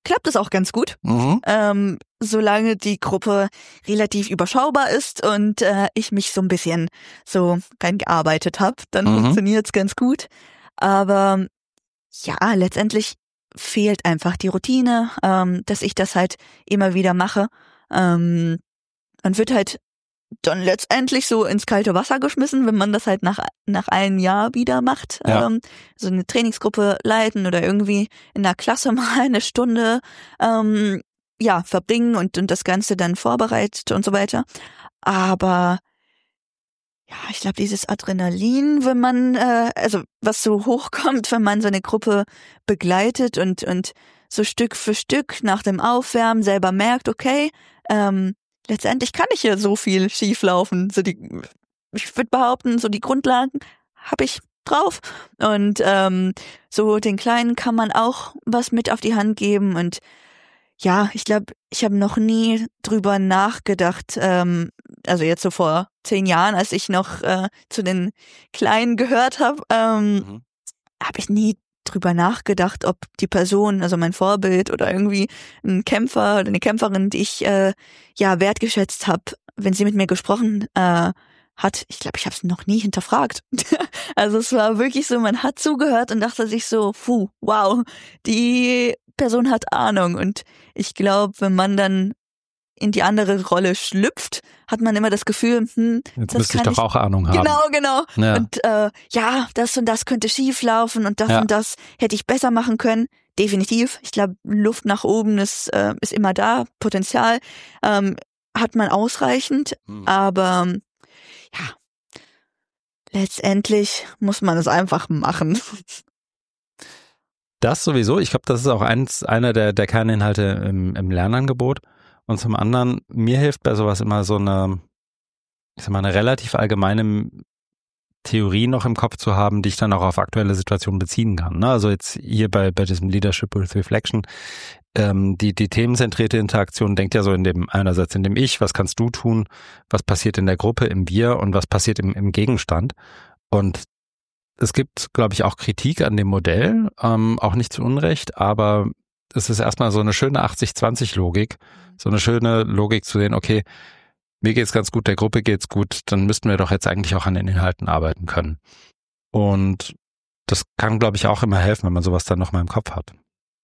klappt es auch ganz gut. Solange die Gruppe relativ überschaubar ist und ich mich so ein bisschen so reingearbeitet habe, dann funktioniert's ganz gut. Aber ja, letztendlich fehlt einfach die Routine, dass ich das halt immer wieder mache. Man wird halt dann letztendlich so ins kalte Wasser geschmissen, wenn man das halt nach einem Jahr wieder macht. Ja. So eine Trainingsgruppe leiten oder irgendwie in der Klasse mal eine Stunde verbringen und das Ganze dann vorbereitet und so weiter. Aber ja, ich glaube, dieses Adrenalin, wenn man, was so hochkommt, wenn man so eine Gruppe begleitet und so Stück für Stück nach dem Aufwärmen selber merkt, okay, letztendlich kann ich hier so viel schief laufen. Ich würde behaupten, so die Grundlagen habe ich drauf. Und so den Kleinen kann man auch was mit auf die Hand geben. Und ja, ich glaube, ich habe noch nie drüber nachgedacht, also jetzt so vor 10 Jahren, als ich noch zu den Kleinen gehört habe, habe ich nie drüber nachgedacht, ob die Person, also mein Vorbild oder irgendwie ein Kämpfer oder eine Kämpferin, die ich wertgeschätzt habe, wenn sie mit mir gesprochen hat, ich glaube, ich habe es noch nie hinterfragt. Also es war wirklich so, man hat zugehört und dachte sich so, wow, die Person hat Ahnung. Und ich glaube, wenn man dann in die andere Rolle schlüpft, hat man immer das Gefühl, jetzt müsste ich doch auch Ahnung haben. Genau. Ja. Und das und das könnte schief laufen und das hätte ich besser machen können. Definitiv. Ich glaube, Luft nach oben ist immer da. Potenzial hat man ausreichend. Aber letztendlich muss man es einfach machen. Das sowieso. Ich glaube, das ist auch einer der Kerninhalte im Lernangebot. Und zum anderen, mir hilft bei sowas immer so eine relativ allgemeine Theorie noch im Kopf zu haben, die ich dann auch auf aktuelle Situationen beziehen kann. Ne? Also jetzt hier bei diesem Leadership with Reflection, die themenzentrierte Interaktion denkt ja so einerseits in dem Ich, was kannst du tun, was passiert in der Gruppe, im Wir und was passiert im Gegenstand. Und es gibt, glaube ich, auch Kritik an dem Modell, auch nicht zu Unrecht, aber es ist erstmal so eine schöne 80-20-Logik, so eine schöne Logik zu sehen, okay, mir geht's ganz gut, der Gruppe geht's gut, dann müssten wir doch jetzt eigentlich auch an den Inhalten arbeiten können. Und das kann, glaube ich, auch immer helfen, wenn man sowas dann nochmal im Kopf hat.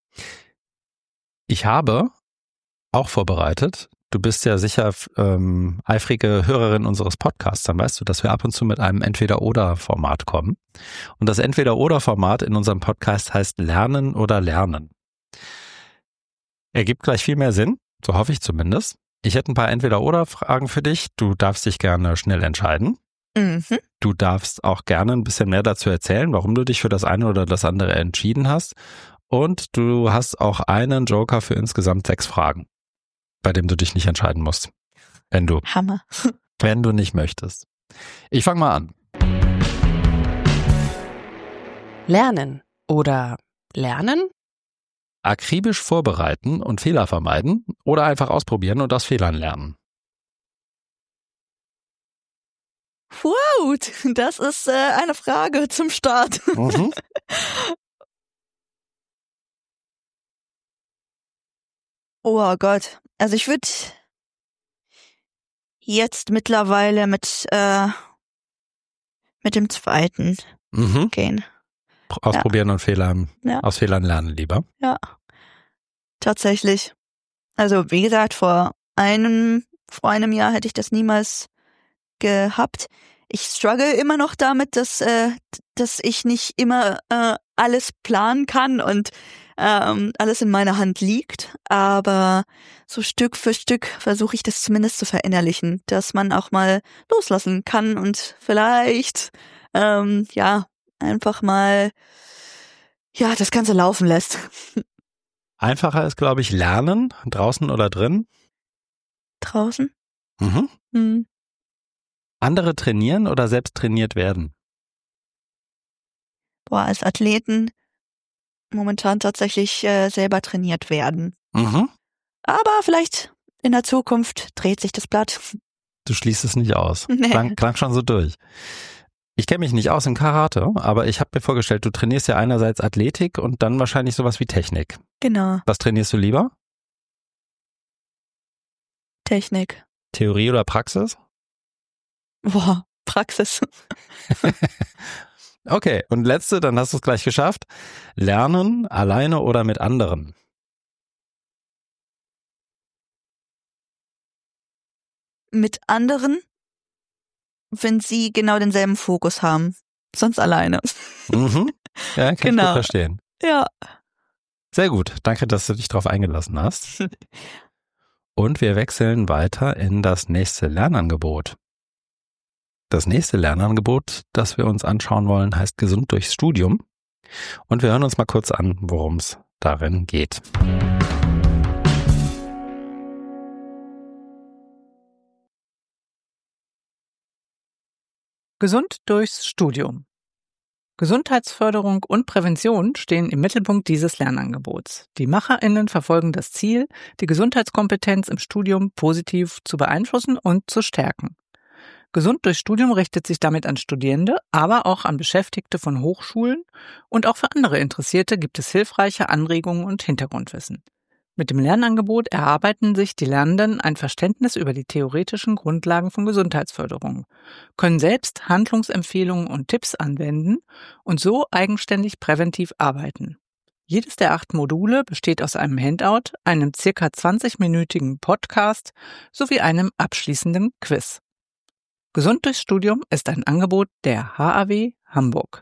Ich habe auch vorbereitet, du bist ja sicher eifrige Hörerin unseres Podcasts, dann weißt du, dass wir ab und zu mit einem Entweder-Oder-Format kommen. Und das Entweder-Oder-Format in unserem Podcast heißt Lernen oder Lernen. Ergibt gleich viel mehr Sinn, so hoffe ich zumindest. Ich hätte ein paar Entweder-Oder-Fragen für dich. Du darfst dich gerne schnell entscheiden. Du darfst auch gerne ein bisschen mehr dazu erzählen, warum du dich für das eine oder das andere entschieden hast. Und du hast auch einen Joker für insgesamt 6 Fragen, bei dem du dich nicht entscheiden musst. Wenn du nicht möchtest. Ich fange mal an. Lernen oder lernen? Akribisch vorbereiten und Fehler vermeiden oder einfach ausprobieren und aus Fehlern lernen? Wow, das ist eine Frage zum Start. Oh Gott, also ich würde jetzt mittlerweile mit dem zweiten gehen. Ausprobieren und aus Fehlern lernen lieber. Ja, tatsächlich. Also wie gesagt, vor einem Jahr hätte ich das niemals gehabt. Ich struggle immer noch damit, dass ich nicht immer alles planen kann und alles in meiner Hand liegt. Aber so Stück für Stück versuche ich das zumindest zu verinnerlichen, dass man auch mal loslassen kann und vielleicht einfach mal das Ganze laufen lässt. Einfacher ist, glaube ich, lernen, draußen oder drin. Draußen? Andere trainieren oder selbst trainiert werden? Als Athleten momentan tatsächlich selber trainiert werden. Aber vielleicht in der Zukunft dreht sich das Blatt. Du schließt es nicht aus. Nee. Klang schon so durch. Ich kenne mich nicht aus in Karate, aber ich habe mir vorgestellt, du trainierst ja einerseits Athletik und dann wahrscheinlich sowas wie Technik. Genau, Was trainierst du lieber? Technik. Theorie oder Praxis? Boah, Praxis. Okay, und letzte, dann hast du es gleich geschafft. Lernen, alleine oder mit anderen? Mit anderen, wenn sie genau denselben Fokus haben. Sonst alleine. Mhm. Ja, kann ich Genau. gut verstehen. Ja. Sehr gut, danke, dass du dich darauf eingelassen hast. Und wir wechseln weiter in das nächste Lernangebot. Das nächste Lernangebot, das wir uns anschauen wollen, heißt Gesund durchs Studium. Und wir hören uns mal kurz an, worum es darin geht. Gesund durchs Studium. Gesundheitsförderung und Prävention stehen im Mittelpunkt dieses Lernangebots. Die MacherInnen verfolgen das Ziel, die Gesundheitskompetenz im Studium positiv zu beeinflussen und zu stärken. Gesund durchs Studium richtet sich damit an Studierende, aber auch an Beschäftigte von Hochschulen, und auch für andere Interessierte gibt es hilfreiche Anregungen und Hintergrundwissen. Mit dem Lernangebot erarbeiten sich die Lernenden ein Verständnis über die theoretischen Grundlagen von Gesundheitsförderung, können selbst Handlungsempfehlungen und Tipps anwenden und so eigenständig präventiv arbeiten. Jedes der 8 Module besteht aus einem Handout, einem ca. 20-minütigen Podcast sowie einem abschließenden Quiz. Gesund durchs Studium ist ein Angebot der HAW Hamburg.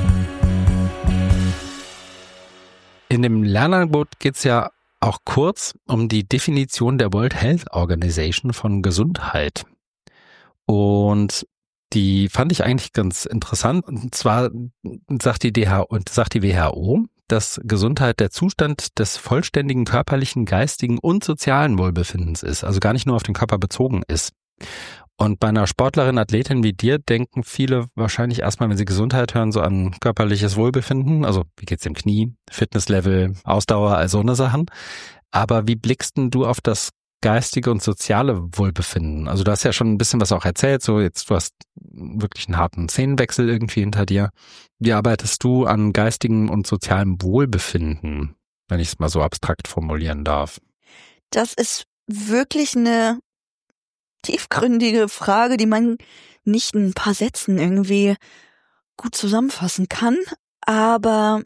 In dem Lernangebot geht es ja auch kurz um die Definition der World Health Organization von Gesundheit. Und die fand ich eigentlich ganz interessant. Und zwar sagt die WHO, dass Gesundheit der Zustand des vollständigen körperlichen, geistigen und sozialen Wohlbefindens ist, also gar nicht nur auf den Körper bezogen ist. Und bei einer Sportlerin, Athletin wie dir denken viele wahrscheinlich erstmal, wenn sie Gesundheit hören, so an körperliches Wohlbefinden. Also wie geht's dem Knie, Fitnesslevel, Ausdauer, all so eine Sachen. Aber wie blickst denn du auf das geistige und soziale Wohlbefinden? Also du hast ja schon ein bisschen was auch erzählt, so jetzt du hast wirklich einen harten Szenenwechsel irgendwie hinter dir. Wie arbeitest du an geistigem und sozialem Wohlbefinden, wenn ich es mal so abstrakt formulieren darf? Das ist wirklich eine tiefgründige Frage, die man nicht in ein paar Sätzen irgendwie gut zusammenfassen kann. Aber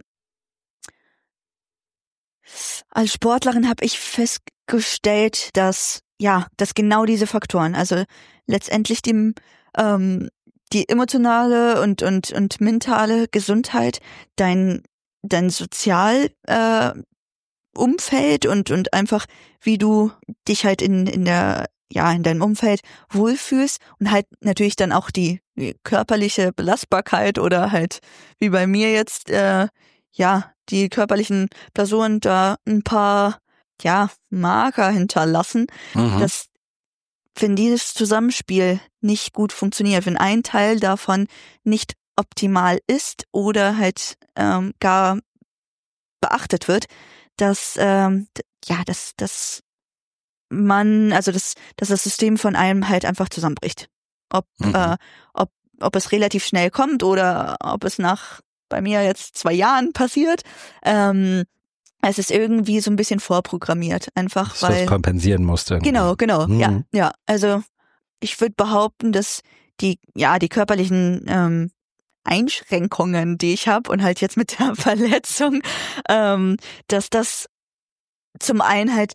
als Sportlerin habe ich festgestellt, dass genau diese Faktoren, also letztendlich die emotionale und mentale Gesundheit, dein Sozial Umfeld und einfach wie du dich halt in deinem Umfeld wohlfühlst und halt natürlich dann auch die körperliche Belastbarkeit oder halt wie bei mir jetzt die körperlichen Personen da ein paar Marker hinterlassen, dass wenn dieses Zusammenspiel nicht gut funktioniert, wenn ein Teil davon nicht optimal ist oder halt gar beachtet wird, dass das System von einem halt einfach zusammenbricht. Ob es relativ schnell kommt oder ob es nach bei mir jetzt 2 Jahren passiert, es ist irgendwie so ein bisschen vorprogrammiert, einfach dass weil du das kompensieren musst irgendwie. Genau, ja. Also ich würde behaupten, dass die körperlichen Einschränkungen, die ich habe und halt jetzt mit der Verletzung, dass das zum einen halt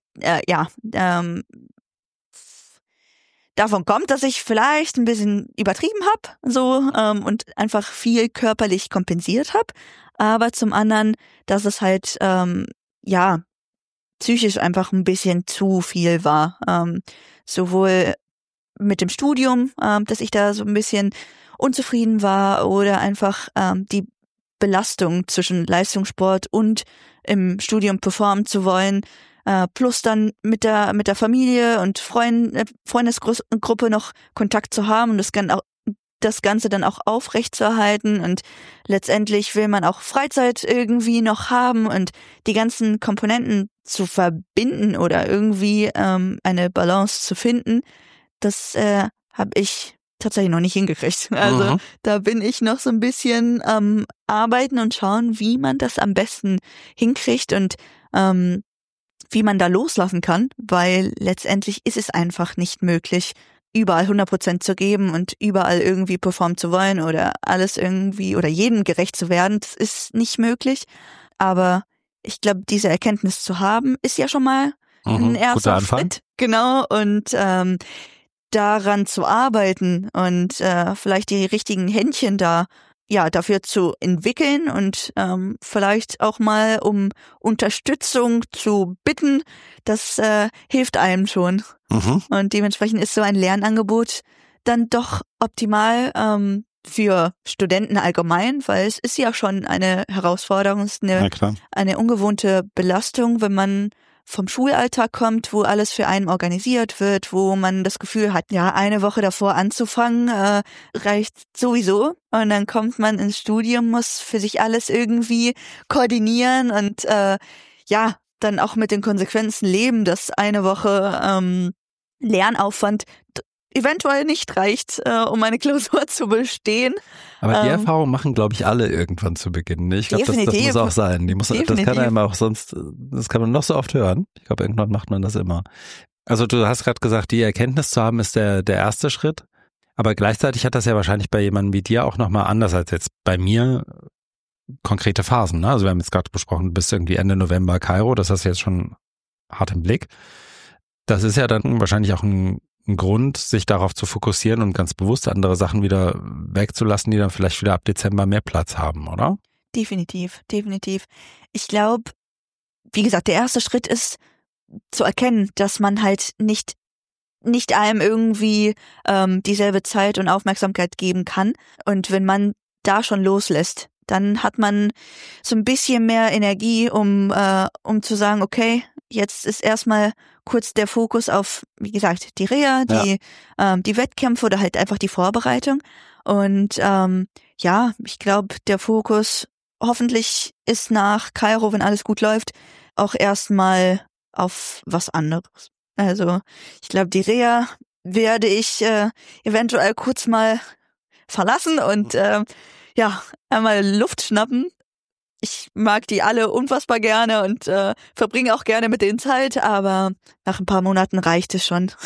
davon kommt, dass ich vielleicht ein bisschen übertrieben habe, und einfach viel körperlich kompensiert habe, aber zum anderen, dass es halt psychisch einfach ein bisschen zu viel war, sowohl mit dem Studium, dass ich da so ein bisschen unzufrieden war oder einfach die Belastung zwischen Leistungssport und im Studium performen zu wollen, plus dann mit der Familie und Freundesgruppe noch Kontakt zu haben und das Ganze dann auch aufrechtzuerhalten, und letztendlich will man auch Freizeit irgendwie noch haben und die ganzen Komponenten zu verbinden oder irgendwie eine Balance zu finden. Das habe ich tatsächlich noch nicht hingekriegt. Also da bin ich noch so ein bisschen am Arbeiten und schauen, wie man das am besten hinkriegt und wie man da loslassen kann, weil letztendlich ist es einfach nicht möglich, überall 100% zu geben und überall irgendwie performen zu wollen oder alles irgendwie oder jedem gerecht zu werden. Das ist nicht möglich. Aber ich glaube, diese Erkenntnis zu haben, ist ja schon mal ein erster Schritt. Genau. Und daran zu arbeiten und vielleicht die richtigen Händchen dafür zu entwickeln und vielleicht auch mal um Unterstützung zu bitten, das hilft einem schon. Und dementsprechend ist so ein Lernangebot dann doch optimal für Studenten allgemein, weil es ist ja schon eine Herausforderung, es ist eine ungewohnte Belastung, wenn man vom Schulalltag kommt, wo alles für einen organisiert wird, wo man das Gefühl hat, ja, eine Woche davor anzufangen, reicht sowieso. Und dann kommt man ins Studium, muss für sich alles irgendwie koordinieren und dann auch mit den Konsequenzen leben, dass eine Woche Lernaufwand eventuell nicht reicht, um eine Klausur zu bestehen. Aber die Erfahrung machen, glaube ich, alle irgendwann zu Beginn. Ich glaube, das muss auch sein. Das kann einem auch sonst, das kann man noch so oft hören. Ich glaube, irgendwann macht man das immer. Also du hast gerade gesagt, die Erkenntnis zu haben, ist der erste Schritt. Aber gleichzeitig hat das ja wahrscheinlich bei jemandem wie dir auch nochmal anders als jetzt bei mir konkrete Phasen. Ne? Also wir haben jetzt gerade besprochen, bis irgendwie Ende November Kairo, das hast du jetzt schon hart im Blick. Das ist ja dann wahrscheinlich auch ein Grund, sich darauf zu fokussieren und ganz bewusst andere Sachen wieder wegzulassen, die dann vielleicht wieder ab Dezember mehr Platz haben, oder? Definitiv. Ich glaube, wie gesagt, der erste Schritt ist zu erkennen, dass man halt nicht einem irgendwie dieselbe Zeit und Aufmerksamkeit geben kann. Und wenn man da schon loslässt, dann hat man so ein bisschen mehr Energie, um zu sagen, okay, jetzt ist erstmal kurz der Fokus auf, wie gesagt, die Reha, die Wettkämpfe oder halt einfach die Vorbereitung. Und ich glaube, der Fokus hoffentlich ist nach Kairo, wenn alles gut läuft, auch erstmal auf was anderes. Also ich glaube, die Reha werde ich eventuell kurz mal verlassen und einmal Luft schnappen. Ich mag die alle unfassbar gerne und verbringe auch gerne mit denen Zeit, aber nach ein paar Monaten reicht es schon.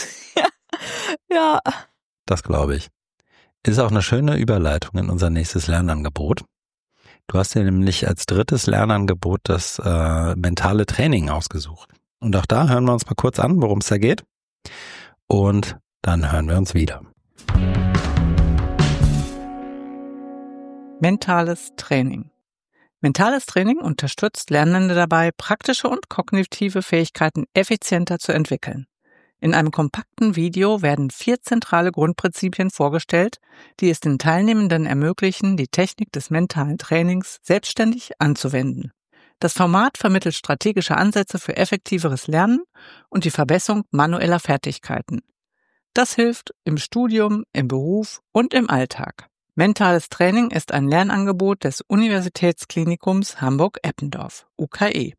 Ja. Das glaube ich. Ist auch eine schöne Überleitung in unser nächstes Lernangebot. Du hast dir nämlich als drittes Lernangebot das mentale Training ausgesucht. Und auch da hören wir uns mal kurz an, worum es da geht. Und dann hören wir uns wieder. Mentales Training. Mentales Training unterstützt Lernende dabei, praktische und kognitive Fähigkeiten effizienter zu entwickeln. In einem kompakten Video werden 4 zentrale Grundprinzipien vorgestellt, die es den Teilnehmenden ermöglichen, die Technik des mentalen Trainings selbstständig anzuwenden. Das Format vermittelt strategische Ansätze für effektiveres Lernen und die Verbesserung manueller Fertigkeiten. Das hilft im Studium, im Beruf und im Alltag. Mentales Training ist ein Lernangebot des Universitätsklinikums Hamburg-Eppendorf, UKE.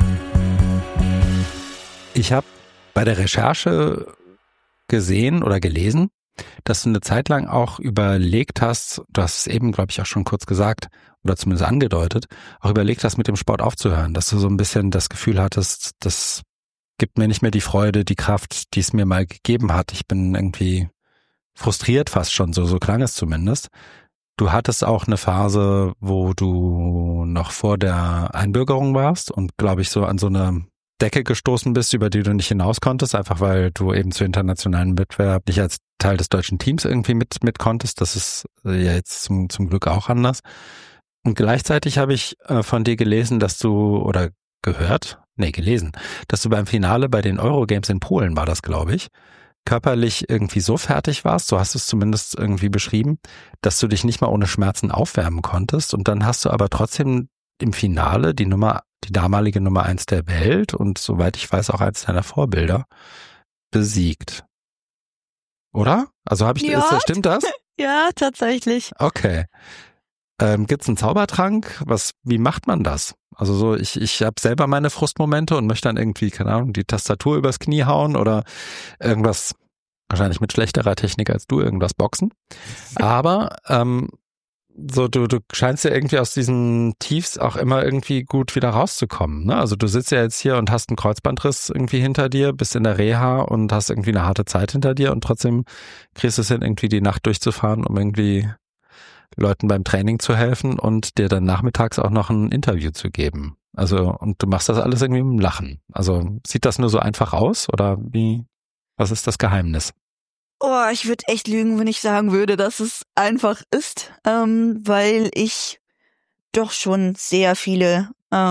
Ich habe bei der Recherche gesehen oder gelesen, dass du eine Zeit lang auch überlegt hast, du hast es eben, glaube ich, auch schon kurz gesagt oder zumindest angedeutet, auch überlegt hast, mit dem Sport aufzuhören, dass du so ein bisschen das Gefühl hattest, das gibt mir nicht mehr die Freude, die Kraft, die es mir mal gegeben hat. Ich bin irgendwie frustriert fast schon, so klang es zumindest. Du hattest auch eine Phase, wo du noch vor der Einbürgerung warst und, glaube ich, so an so eine Decke gestoßen bist, über die du nicht hinaus konntest, einfach weil du eben zu internationalen Wettbewerb nicht als Teil des deutschen Teams irgendwie mit konntest. Das ist ja jetzt zum Glück auch anders. Und gleichzeitig habe ich von dir gelesen, dass du, gelesen, dass du beim Finale bei den Eurogames in Polen war das, glaube ich, körperlich irgendwie so fertig warst, so hast du es zumindest irgendwie beschrieben, dass du dich nicht mal ohne Schmerzen aufwärmen konntest und dann hast du aber trotzdem im Finale die damalige Nummer 1 der Welt und soweit ich weiß auch eins deiner Vorbilder besiegt. Oder? Also stimmt das? Ja, tatsächlich. Okay. Gibt's einen Zaubertrank? Wie macht man das? Also so, ich habe selber meine Frustmomente und möchte dann irgendwie, keine Ahnung, die Tastatur übers Knie hauen oder irgendwas wahrscheinlich mit schlechterer Technik als du irgendwas boxen. Aber so du scheinst ja irgendwie aus diesen Tiefs auch immer irgendwie gut wieder rauszukommen. Ne? Also du sitzt ja jetzt hier und hast einen Kreuzbandriss irgendwie hinter dir, bist in der Reha und hast irgendwie eine harte Zeit hinter dir und trotzdem kriegst du es hin, irgendwie die Nacht durchzufahren, um irgendwie Leuten beim Training zu helfen und dir dann nachmittags auch noch ein Interview zu geben. Also, und du machst das alles irgendwie mit dem Lachen. Also, sieht das nur so einfach aus oder was ist das Geheimnis? Oh, ich würde echt lügen, wenn ich sagen würde, dass es einfach ist, weil ich doch schon sehr viele,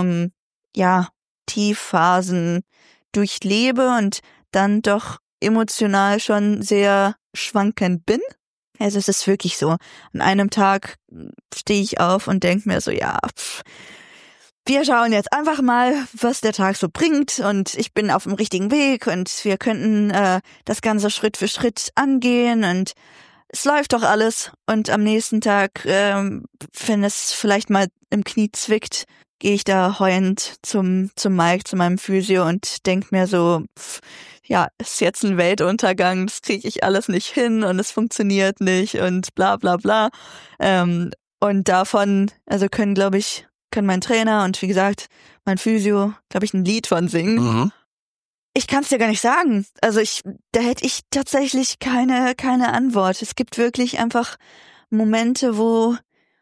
Tiefphasen durchlebe und dann doch emotional schon sehr schwankend bin. Also es ist wirklich so. An einem Tag stehe ich auf und denke mir so, wir schauen jetzt einfach mal, was der Tag so bringt und ich bin auf dem richtigen Weg und wir könnten das Ganze Schritt für Schritt angehen und es läuft doch alles. Und am nächsten Tag, wenn es vielleicht mal im Knie zwickt, gehe ich da heulend zum Mike, zu meinem Physio und denk mir so, ist jetzt ein Weltuntergang, das kriege ich alles nicht hin und es funktioniert nicht und bla bla bla. Und davon, also können mein Trainer und wie gesagt, mein Physio, glaube ich, ein Lied von singen. Mhm. Ich kann es dir gar nicht sagen. Also da hätte ich tatsächlich keine Antwort. Es gibt wirklich einfach Momente, wo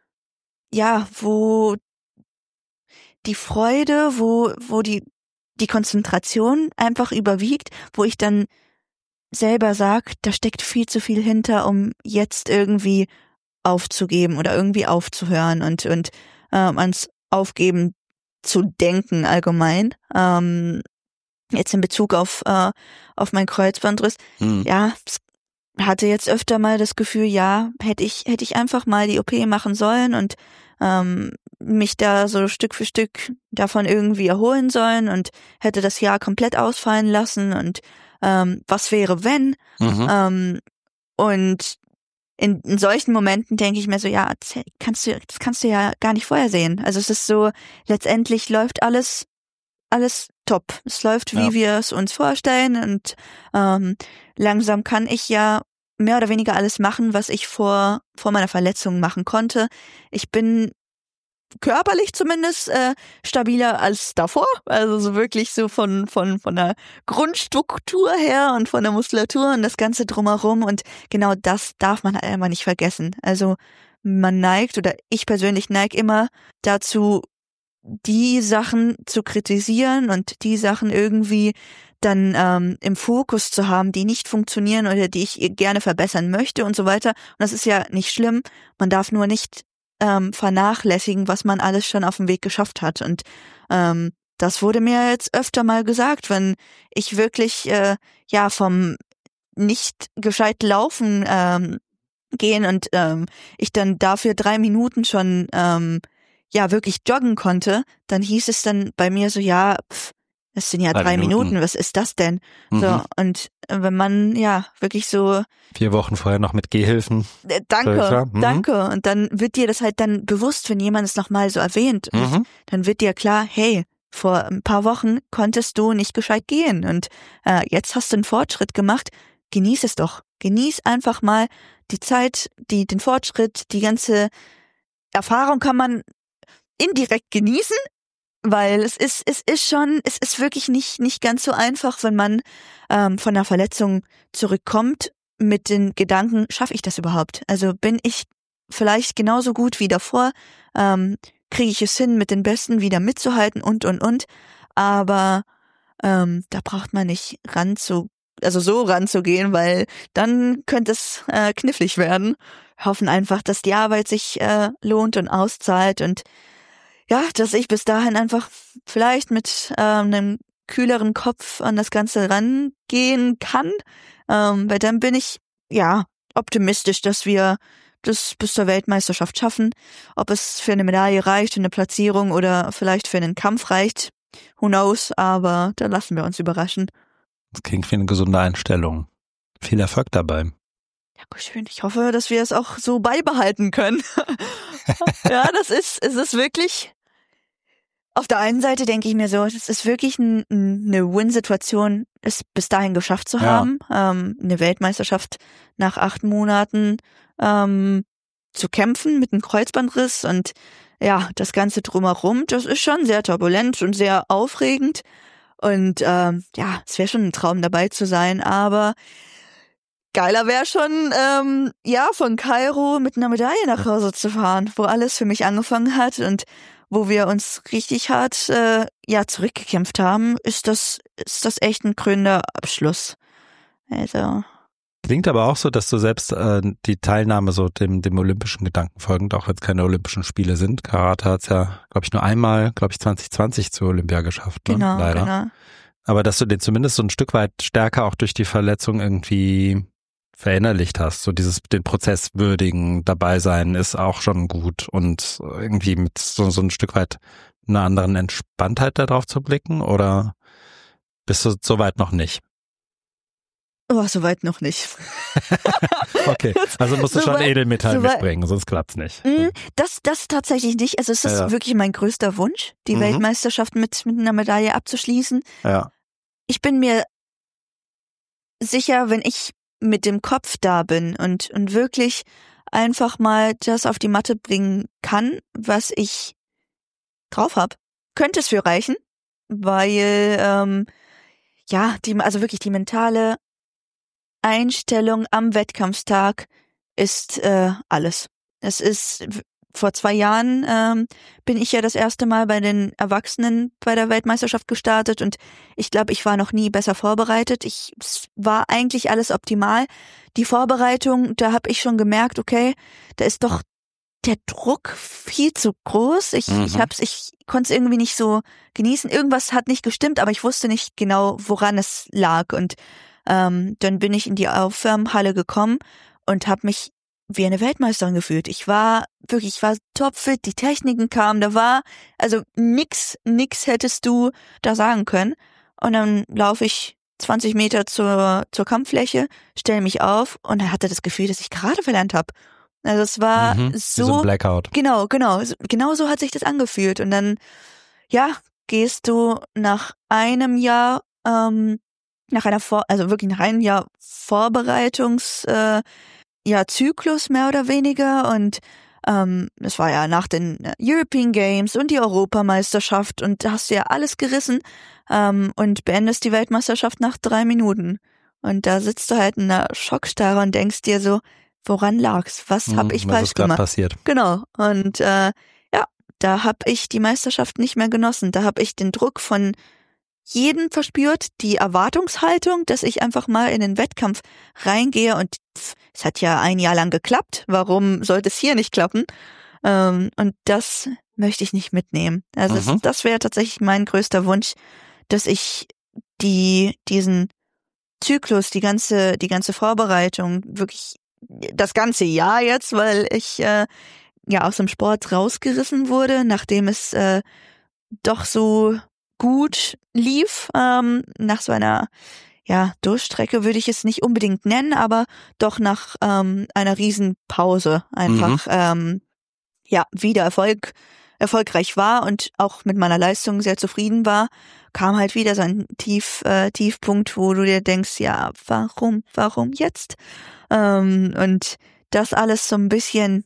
die Freude, wo die Konzentration einfach überwiegt, wo ich dann selber sag, da steckt viel zu viel hinter, um jetzt irgendwie aufzugeben oder irgendwie aufzuhören und ans Aufgeben zu denken allgemein. Jetzt in Bezug auf meinen Kreuzbandriss, hatte jetzt öfter mal das Gefühl, hätte ich einfach mal die OP machen sollen und mich da so Stück für Stück davon irgendwie erholen sollen und hätte das Jahr komplett ausfallen lassen und was wäre, wenn? Und in solchen Momenten denke ich mir so, das kannst du ja gar nicht vorher sehen. Also es ist so, letztendlich läuft alles top. Es läuft, wie wir es uns vorstellen und langsam kann ich ja mehr oder weniger alles machen, was ich vor meiner Verletzung machen konnte. Ich bin körperlich zumindest stabiler als davor, also so wirklich so von der Grundstruktur her und von der Muskulatur und das Ganze drumherum und genau das darf man halt immer nicht vergessen. Also man neigt oder ich persönlich neige immer dazu, die Sachen zu kritisieren und die Sachen irgendwie dann im Fokus zu haben, die nicht funktionieren oder die ich gerne verbessern möchte und so weiter. Und das ist ja nicht schlimm. Man darf nur nicht vernachlässigen, was man alles schon auf dem Weg geschafft hat. Und das wurde mir jetzt öfter mal gesagt, wenn ich wirklich vom nicht gescheit laufen gehen und ich dann dafür 3 Minuten schon wirklich joggen konnte, dann hieß es dann bei mir so, das sind ja 3 Minuten, was ist das denn? So, und wenn man wirklich so 4 Wochen vorher noch mit Gehhilfen. Danke. Und dann wird dir das halt dann bewusst, wenn jemand es nochmal so erwähnt. Und dann wird dir klar, hey, vor ein paar Wochen konntest du nicht gescheit gehen und jetzt hast du einen Fortschritt gemacht. Genieß es doch. Genieß einfach mal die Zeit, den Fortschritt, die ganze Erfahrung kann man indirekt genießen, weil es ist wirklich nicht ganz so einfach, wenn man von einer Verletzung zurückkommt mit den Gedanken, schaffe ich das überhaupt? Also bin ich vielleicht genauso gut wie davor? Kriege ich es hin, mit den Besten wieder mitzuhalten und. Aber da braucht man nicht so ranzugehen, weil dann könnte es knifflig werden. Hoffen einfach, dass die Arbeit sich lohnt und auszahlt und dass ich bis dahin einfach vielleicht mit einem kühleren Kopf an das Ganze rangehen kann, weil dann bin ich optimistisch, dass wir das bis zur Weltmeisterschaft schaffen. Ob es für eine Medaille reicht, für eine Platzierung oder vielleicht für einen Kampf reicht, who knows, aber da lassen wir uns überraschen. Das klingt wie eine gesunde Einstellung. Viel Erfolg dabei. Dankeschön. Ich hoffe, dass wir es auch so beibehalten können. Es ist wirklich Auf der einen Seite denke ich mir so, es ist wirklich eine Win-Situation, es bis dahin geschafft zu haben, eine Weltmeisterschaft nach 8 Monaten zu kämpfen mit einem Kreuzbandriss und ja, das Ganze drumherum, das ist schon sehr turbulent und sehr aufregend und es wäre schon ein Traum dabei zu sein, aber geiler wäre schon, von Kairo mit einer Medaille nach Hause zu fahren, wo alles für mich angefangen hat und wo wir uns richtig hart zurückgekämpft haben, ist das echt ein krönender Abschluss. Also klingt aber auch so, dass du selbst die Teilnahme so dem olympischen Gedanken folgend, auch wenn es keine Olympischen Spiele sind. Karate hat es ja, glaube ich, nur einmal, 2020 zur Olympia geschafft. Ne? Genau, leider. Genau. Aber dass du den zumindest so ein Stück weit stärker auch durch die Verletzung irgendwie verinnerlicht hast, so den Prozess würdigen, dabei sein, ist auch schon gut und irgendwie mit so ein Stück weit einer anderen Entspanntheit da drauf zu blicken, oder bist du so weit noch nicht? Oh, so weit noch nicht. Okay, also musst du schon Edelmetall mitbringen, sonst klappt's nicht. Das tatsächlich nicht. Also es ist wirklich mein größter Wunsch, die Weltmeisterschaft mit einer Medaille abzuschließen. Ja. Ich bin mir sicher, wenn ich mit dem Kopf da bin und wirklich einfach mal das auf die Matte bringen kann, was ich drauf habe, könnte es für reichen, weil die mentale Einstellung am Wettkampftag ist alles. Es ist vor 2 Jahren bin ich ja das erste Mal bei den Erwachsenen bei der Weltmeisterschaft gestartet und ich glaube, ich war noch nie besser vorbereitet. Es war eigentlich alles optimal. Die Vorbereitung, da habe ich schon gemerkt, okay, da ist doch der Druck viel zu groß. Ich konnte es irgendwie nicht so genießen. Irgendwas hat nicht gestimmt, aber ich wusste nicht genau, woran es lag. Und dann bin ich in die Aufwärmhalle gekommen und habe mich wie eine Weltmeisterin gefühlt. Ich war topfit, die Techniken kamen, da war also nix hättest du da sagen können. Und dann laufe ich 20 Meter zur Kampffläche, stelle mich auf und hatte das Gefühl, dass ich Karate verlernt habe. Also es war so ein Blackout. Genau so hat sich das angefühlt. Und dann gehst du nach einem Jahr nach einem Jahr Vorbereitungs Zyklus mehr oder weniger und es war ja nach den European Games und die Europameisterschaft und da hast du ja alles gerissen und beendest die Weltmeisterschaft nach 3 Minuten und da sitzt du halt in einer Schockstarre und denkst dir so, woran lag's? Was hab ich falsch gemacht? Passiert. Genau und da hab ich die Meisterschaft nicht mehr genossen, da hab ich den Druck von jeden verspürt, die Erwartungshaltung, dass ich einfach mal in den Wettkampf reingehe und es hat ja 1 Jahr lang geklappt, warum sollte es hier nicht klappen? Und das möchte ich nicht mitnehmen. Also das wäre tatsächlich mein größter Wunsch, dass ich diesen Zyklus, die ganze Vorbereitung, wirklich das ganze Jahr jetzt, weil ich aus dem Sport rausgerissen wurde, nachdem es doch so gut lief, nach so einer Durchstrecke würde ich es nicht unbedingt nennen, aber doch nach einer Riesenpause einfach wieder erfolgreich war und auch mit meiner Leistung sehr zufrieden war, kam halt wieder so ein Tiefpunkt, wo du dir denkst, ja, warum jetzt? Und das alles so ein bisschen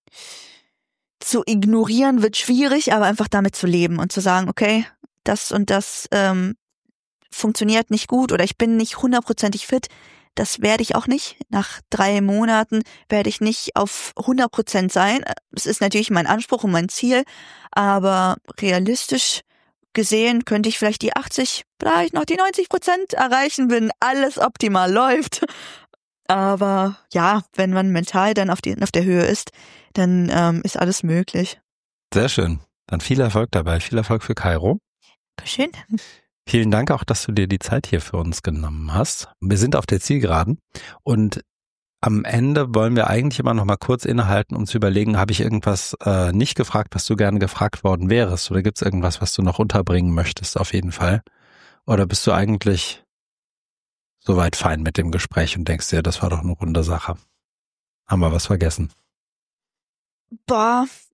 zu ignorieren wird schwierig, aber einfach damit zu leben und zu sagen, okay, das und das funktioniert nicht gut oder ich bin nicht 100%ig fit, das werde ich auch nicht. Nach 3 Monaten werde ich nicht auf 100% sein. Es ist natürlich mein Anspruch und mein Ziel, aber realistisch gesehen könnte ich vielleicht die 80, vielleicht noch die 90% erreichen, wenn alles optimal läuft. Aber ja, wenn man mental dann auf der Höhe ist, dann ist alles möglich. Sehr schön. Dann viel Erfolg dabei. Viel Erfolg für Kairo. Schön. Vielen Dank auch, dass du dir die Zeit hier für uns genommen hast. Wir sind auf der Zielgeraden und am Ende wollen wir eigentlich immer noch mal kurz innehalten, um zu überlegen, habe ich irgendwas nicht gefragt, was du gerne gefragt worden wärst? Oder gibt es irgendwas, was du noch unterbringen möchtest auf jeden Fall? Oder bist du eigentlich soweit fein mit dem Gespräch und denkst dir, das war doch eine runde Sache? Haben wir was vergessen? Boah,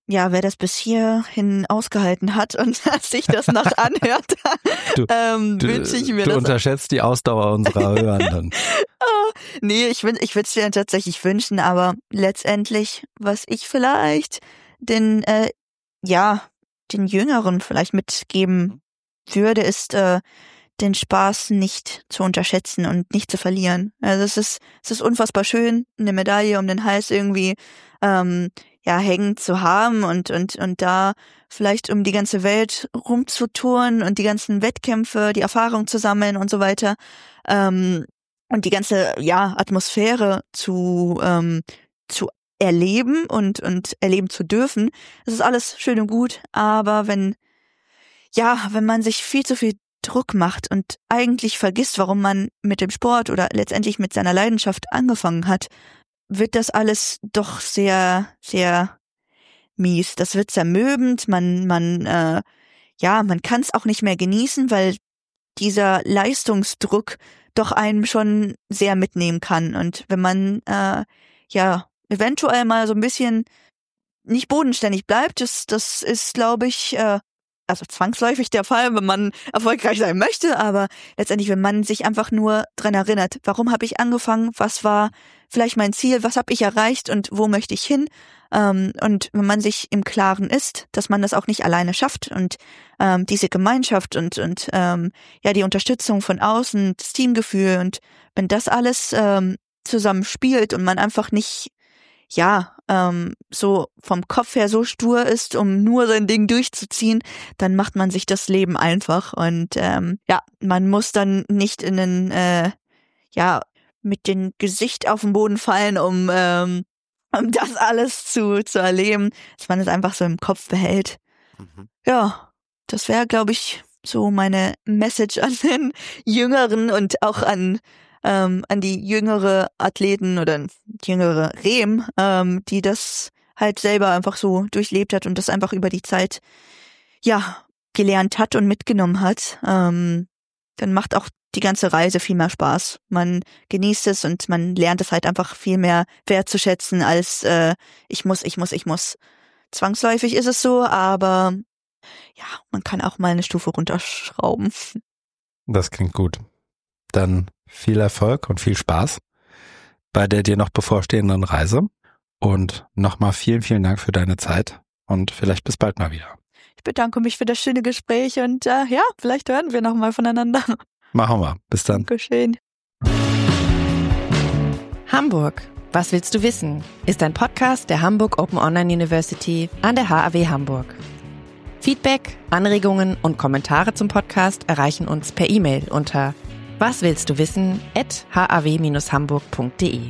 wer das bis hierhin ausgehalten hat und sich das noch anhört, wünsche ich mir das. Du unterschätzt die Ausdauer unserer Hörenden. Nee, ich würde es dir tatsächlich wünschen, aber letztendlich, was ich vielleicht den Jüngeren vielleicht mitgeben würde, ist den Spaß nicht zu unterschätzen und nicht zu verlieren. Also es ist unfassbar schön, eine Medaille um den Hals irgendwie hängen zu haben und da vielleicht um die ganze Welt rumzutouren und die ganzen Wettkämpfe, die Erfahrung zu sammeln und so weiter und die ganze Atmosphäre zu erleben und erleben zu dürfen. Das ist alles schön und gut, aber wenn man sich viel zu viel Druck macht und eigentlich vergisst, warum man mit dem Sport oder letztendlich mit seiner Leidenschaft angefangen hat, wird das alles doch sehr, sehr mies. Das wird zermürbend, man kann es auch nicht mehr genießen, weil dieser Leistungsdruck doch einen schon sehr mitnehmen kann. Und wenn man eventuell mal so ein bisschen nicht bodenständig bleibt, das ist, glaube ich, zwangsläufig der Fall, wenn man erfolgreich sein möchte, aber letztendlich, wenn man sich einfach nur dran erinnert, warum habe ich angefangen, was war vielleicht mein Ziel, was habe ich erreicht und wo möchte ich hin, und wenn man sich im Klaren ist, dass man das auch nicht alleine schafft und diese Gemeinschaft und die Unterstützung von außen, das Teamgefühl, und wenn das alles zusammen spielt und man einfach nicht so vom Kopf her so stur ist, um nur sein Ding durchzuziehen, dann macht man sich das Leben einfach und man muss dann nicht in den mit dem Gesicht auf den Boden fallen, um das alles zu erleben, dass man es einfach so im Kopf behält. Mhm. Ja, das wäre, glaube ich, so meine Message an den Jüngeren und auch an die jüngere Athleten oder die jüngere Rem, die das halt selber einfach so durchlebt hat und das einfach über die Zeit gelernt hat und mitgenommen hat. Dann macht auch die ganze Reise viel mehr Spaß. Man genießt es und man lernt es halt einfach viel mehr wertzuschätzen als ich muss. Zwangsläufig ist es so, aber man kann auch mal eine Stufe runterschrauben. Das klingt gut. Dann viel Erfolg und viel Spaß bei der dir noch bevorstehenden Reise. Und nochmal vielen, vielen Dank für deine Zeit und vielleicht bis bald mal wieder. Ich bedanke mich für das schöne Gespräch und vielleicht hören wir nochmal voneinander. Machen wir. Bis dann. Dankeschön. Hamburg. Was willst du wissen? Ist ein Podcast der Hamburg Open Online University an der HAW Hamburg. Feedback, Anregungen und Kommentare zum Podcast erreichen uns per E-Mail unter waswillstduwissen@haw-hamburg.de.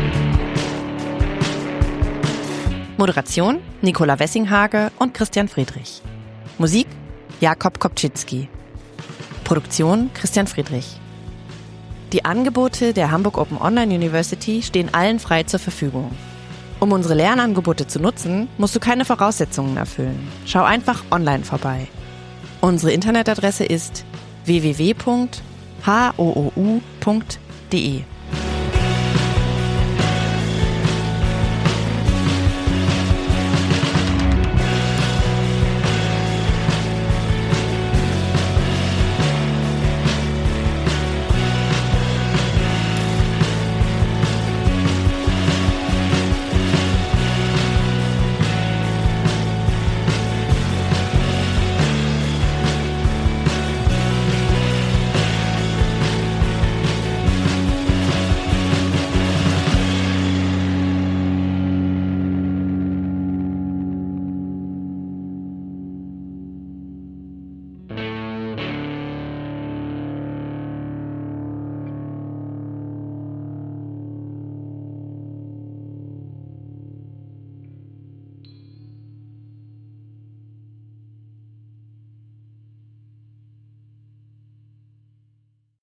Moderation Nicola Wessinghage und Christian Friedrich. Musik Jakob Kopczycki. Produktion Christian Friedrich. Die Angebote der Hamburg Open Online University stehen allen frei zur Verfügung. Um unsere Lernangebote zu nutzen, musst du keine Voraussetzungen erfüllen. Schau einfach online vorbei. Unsere Internetadresse ist www.hoou.de.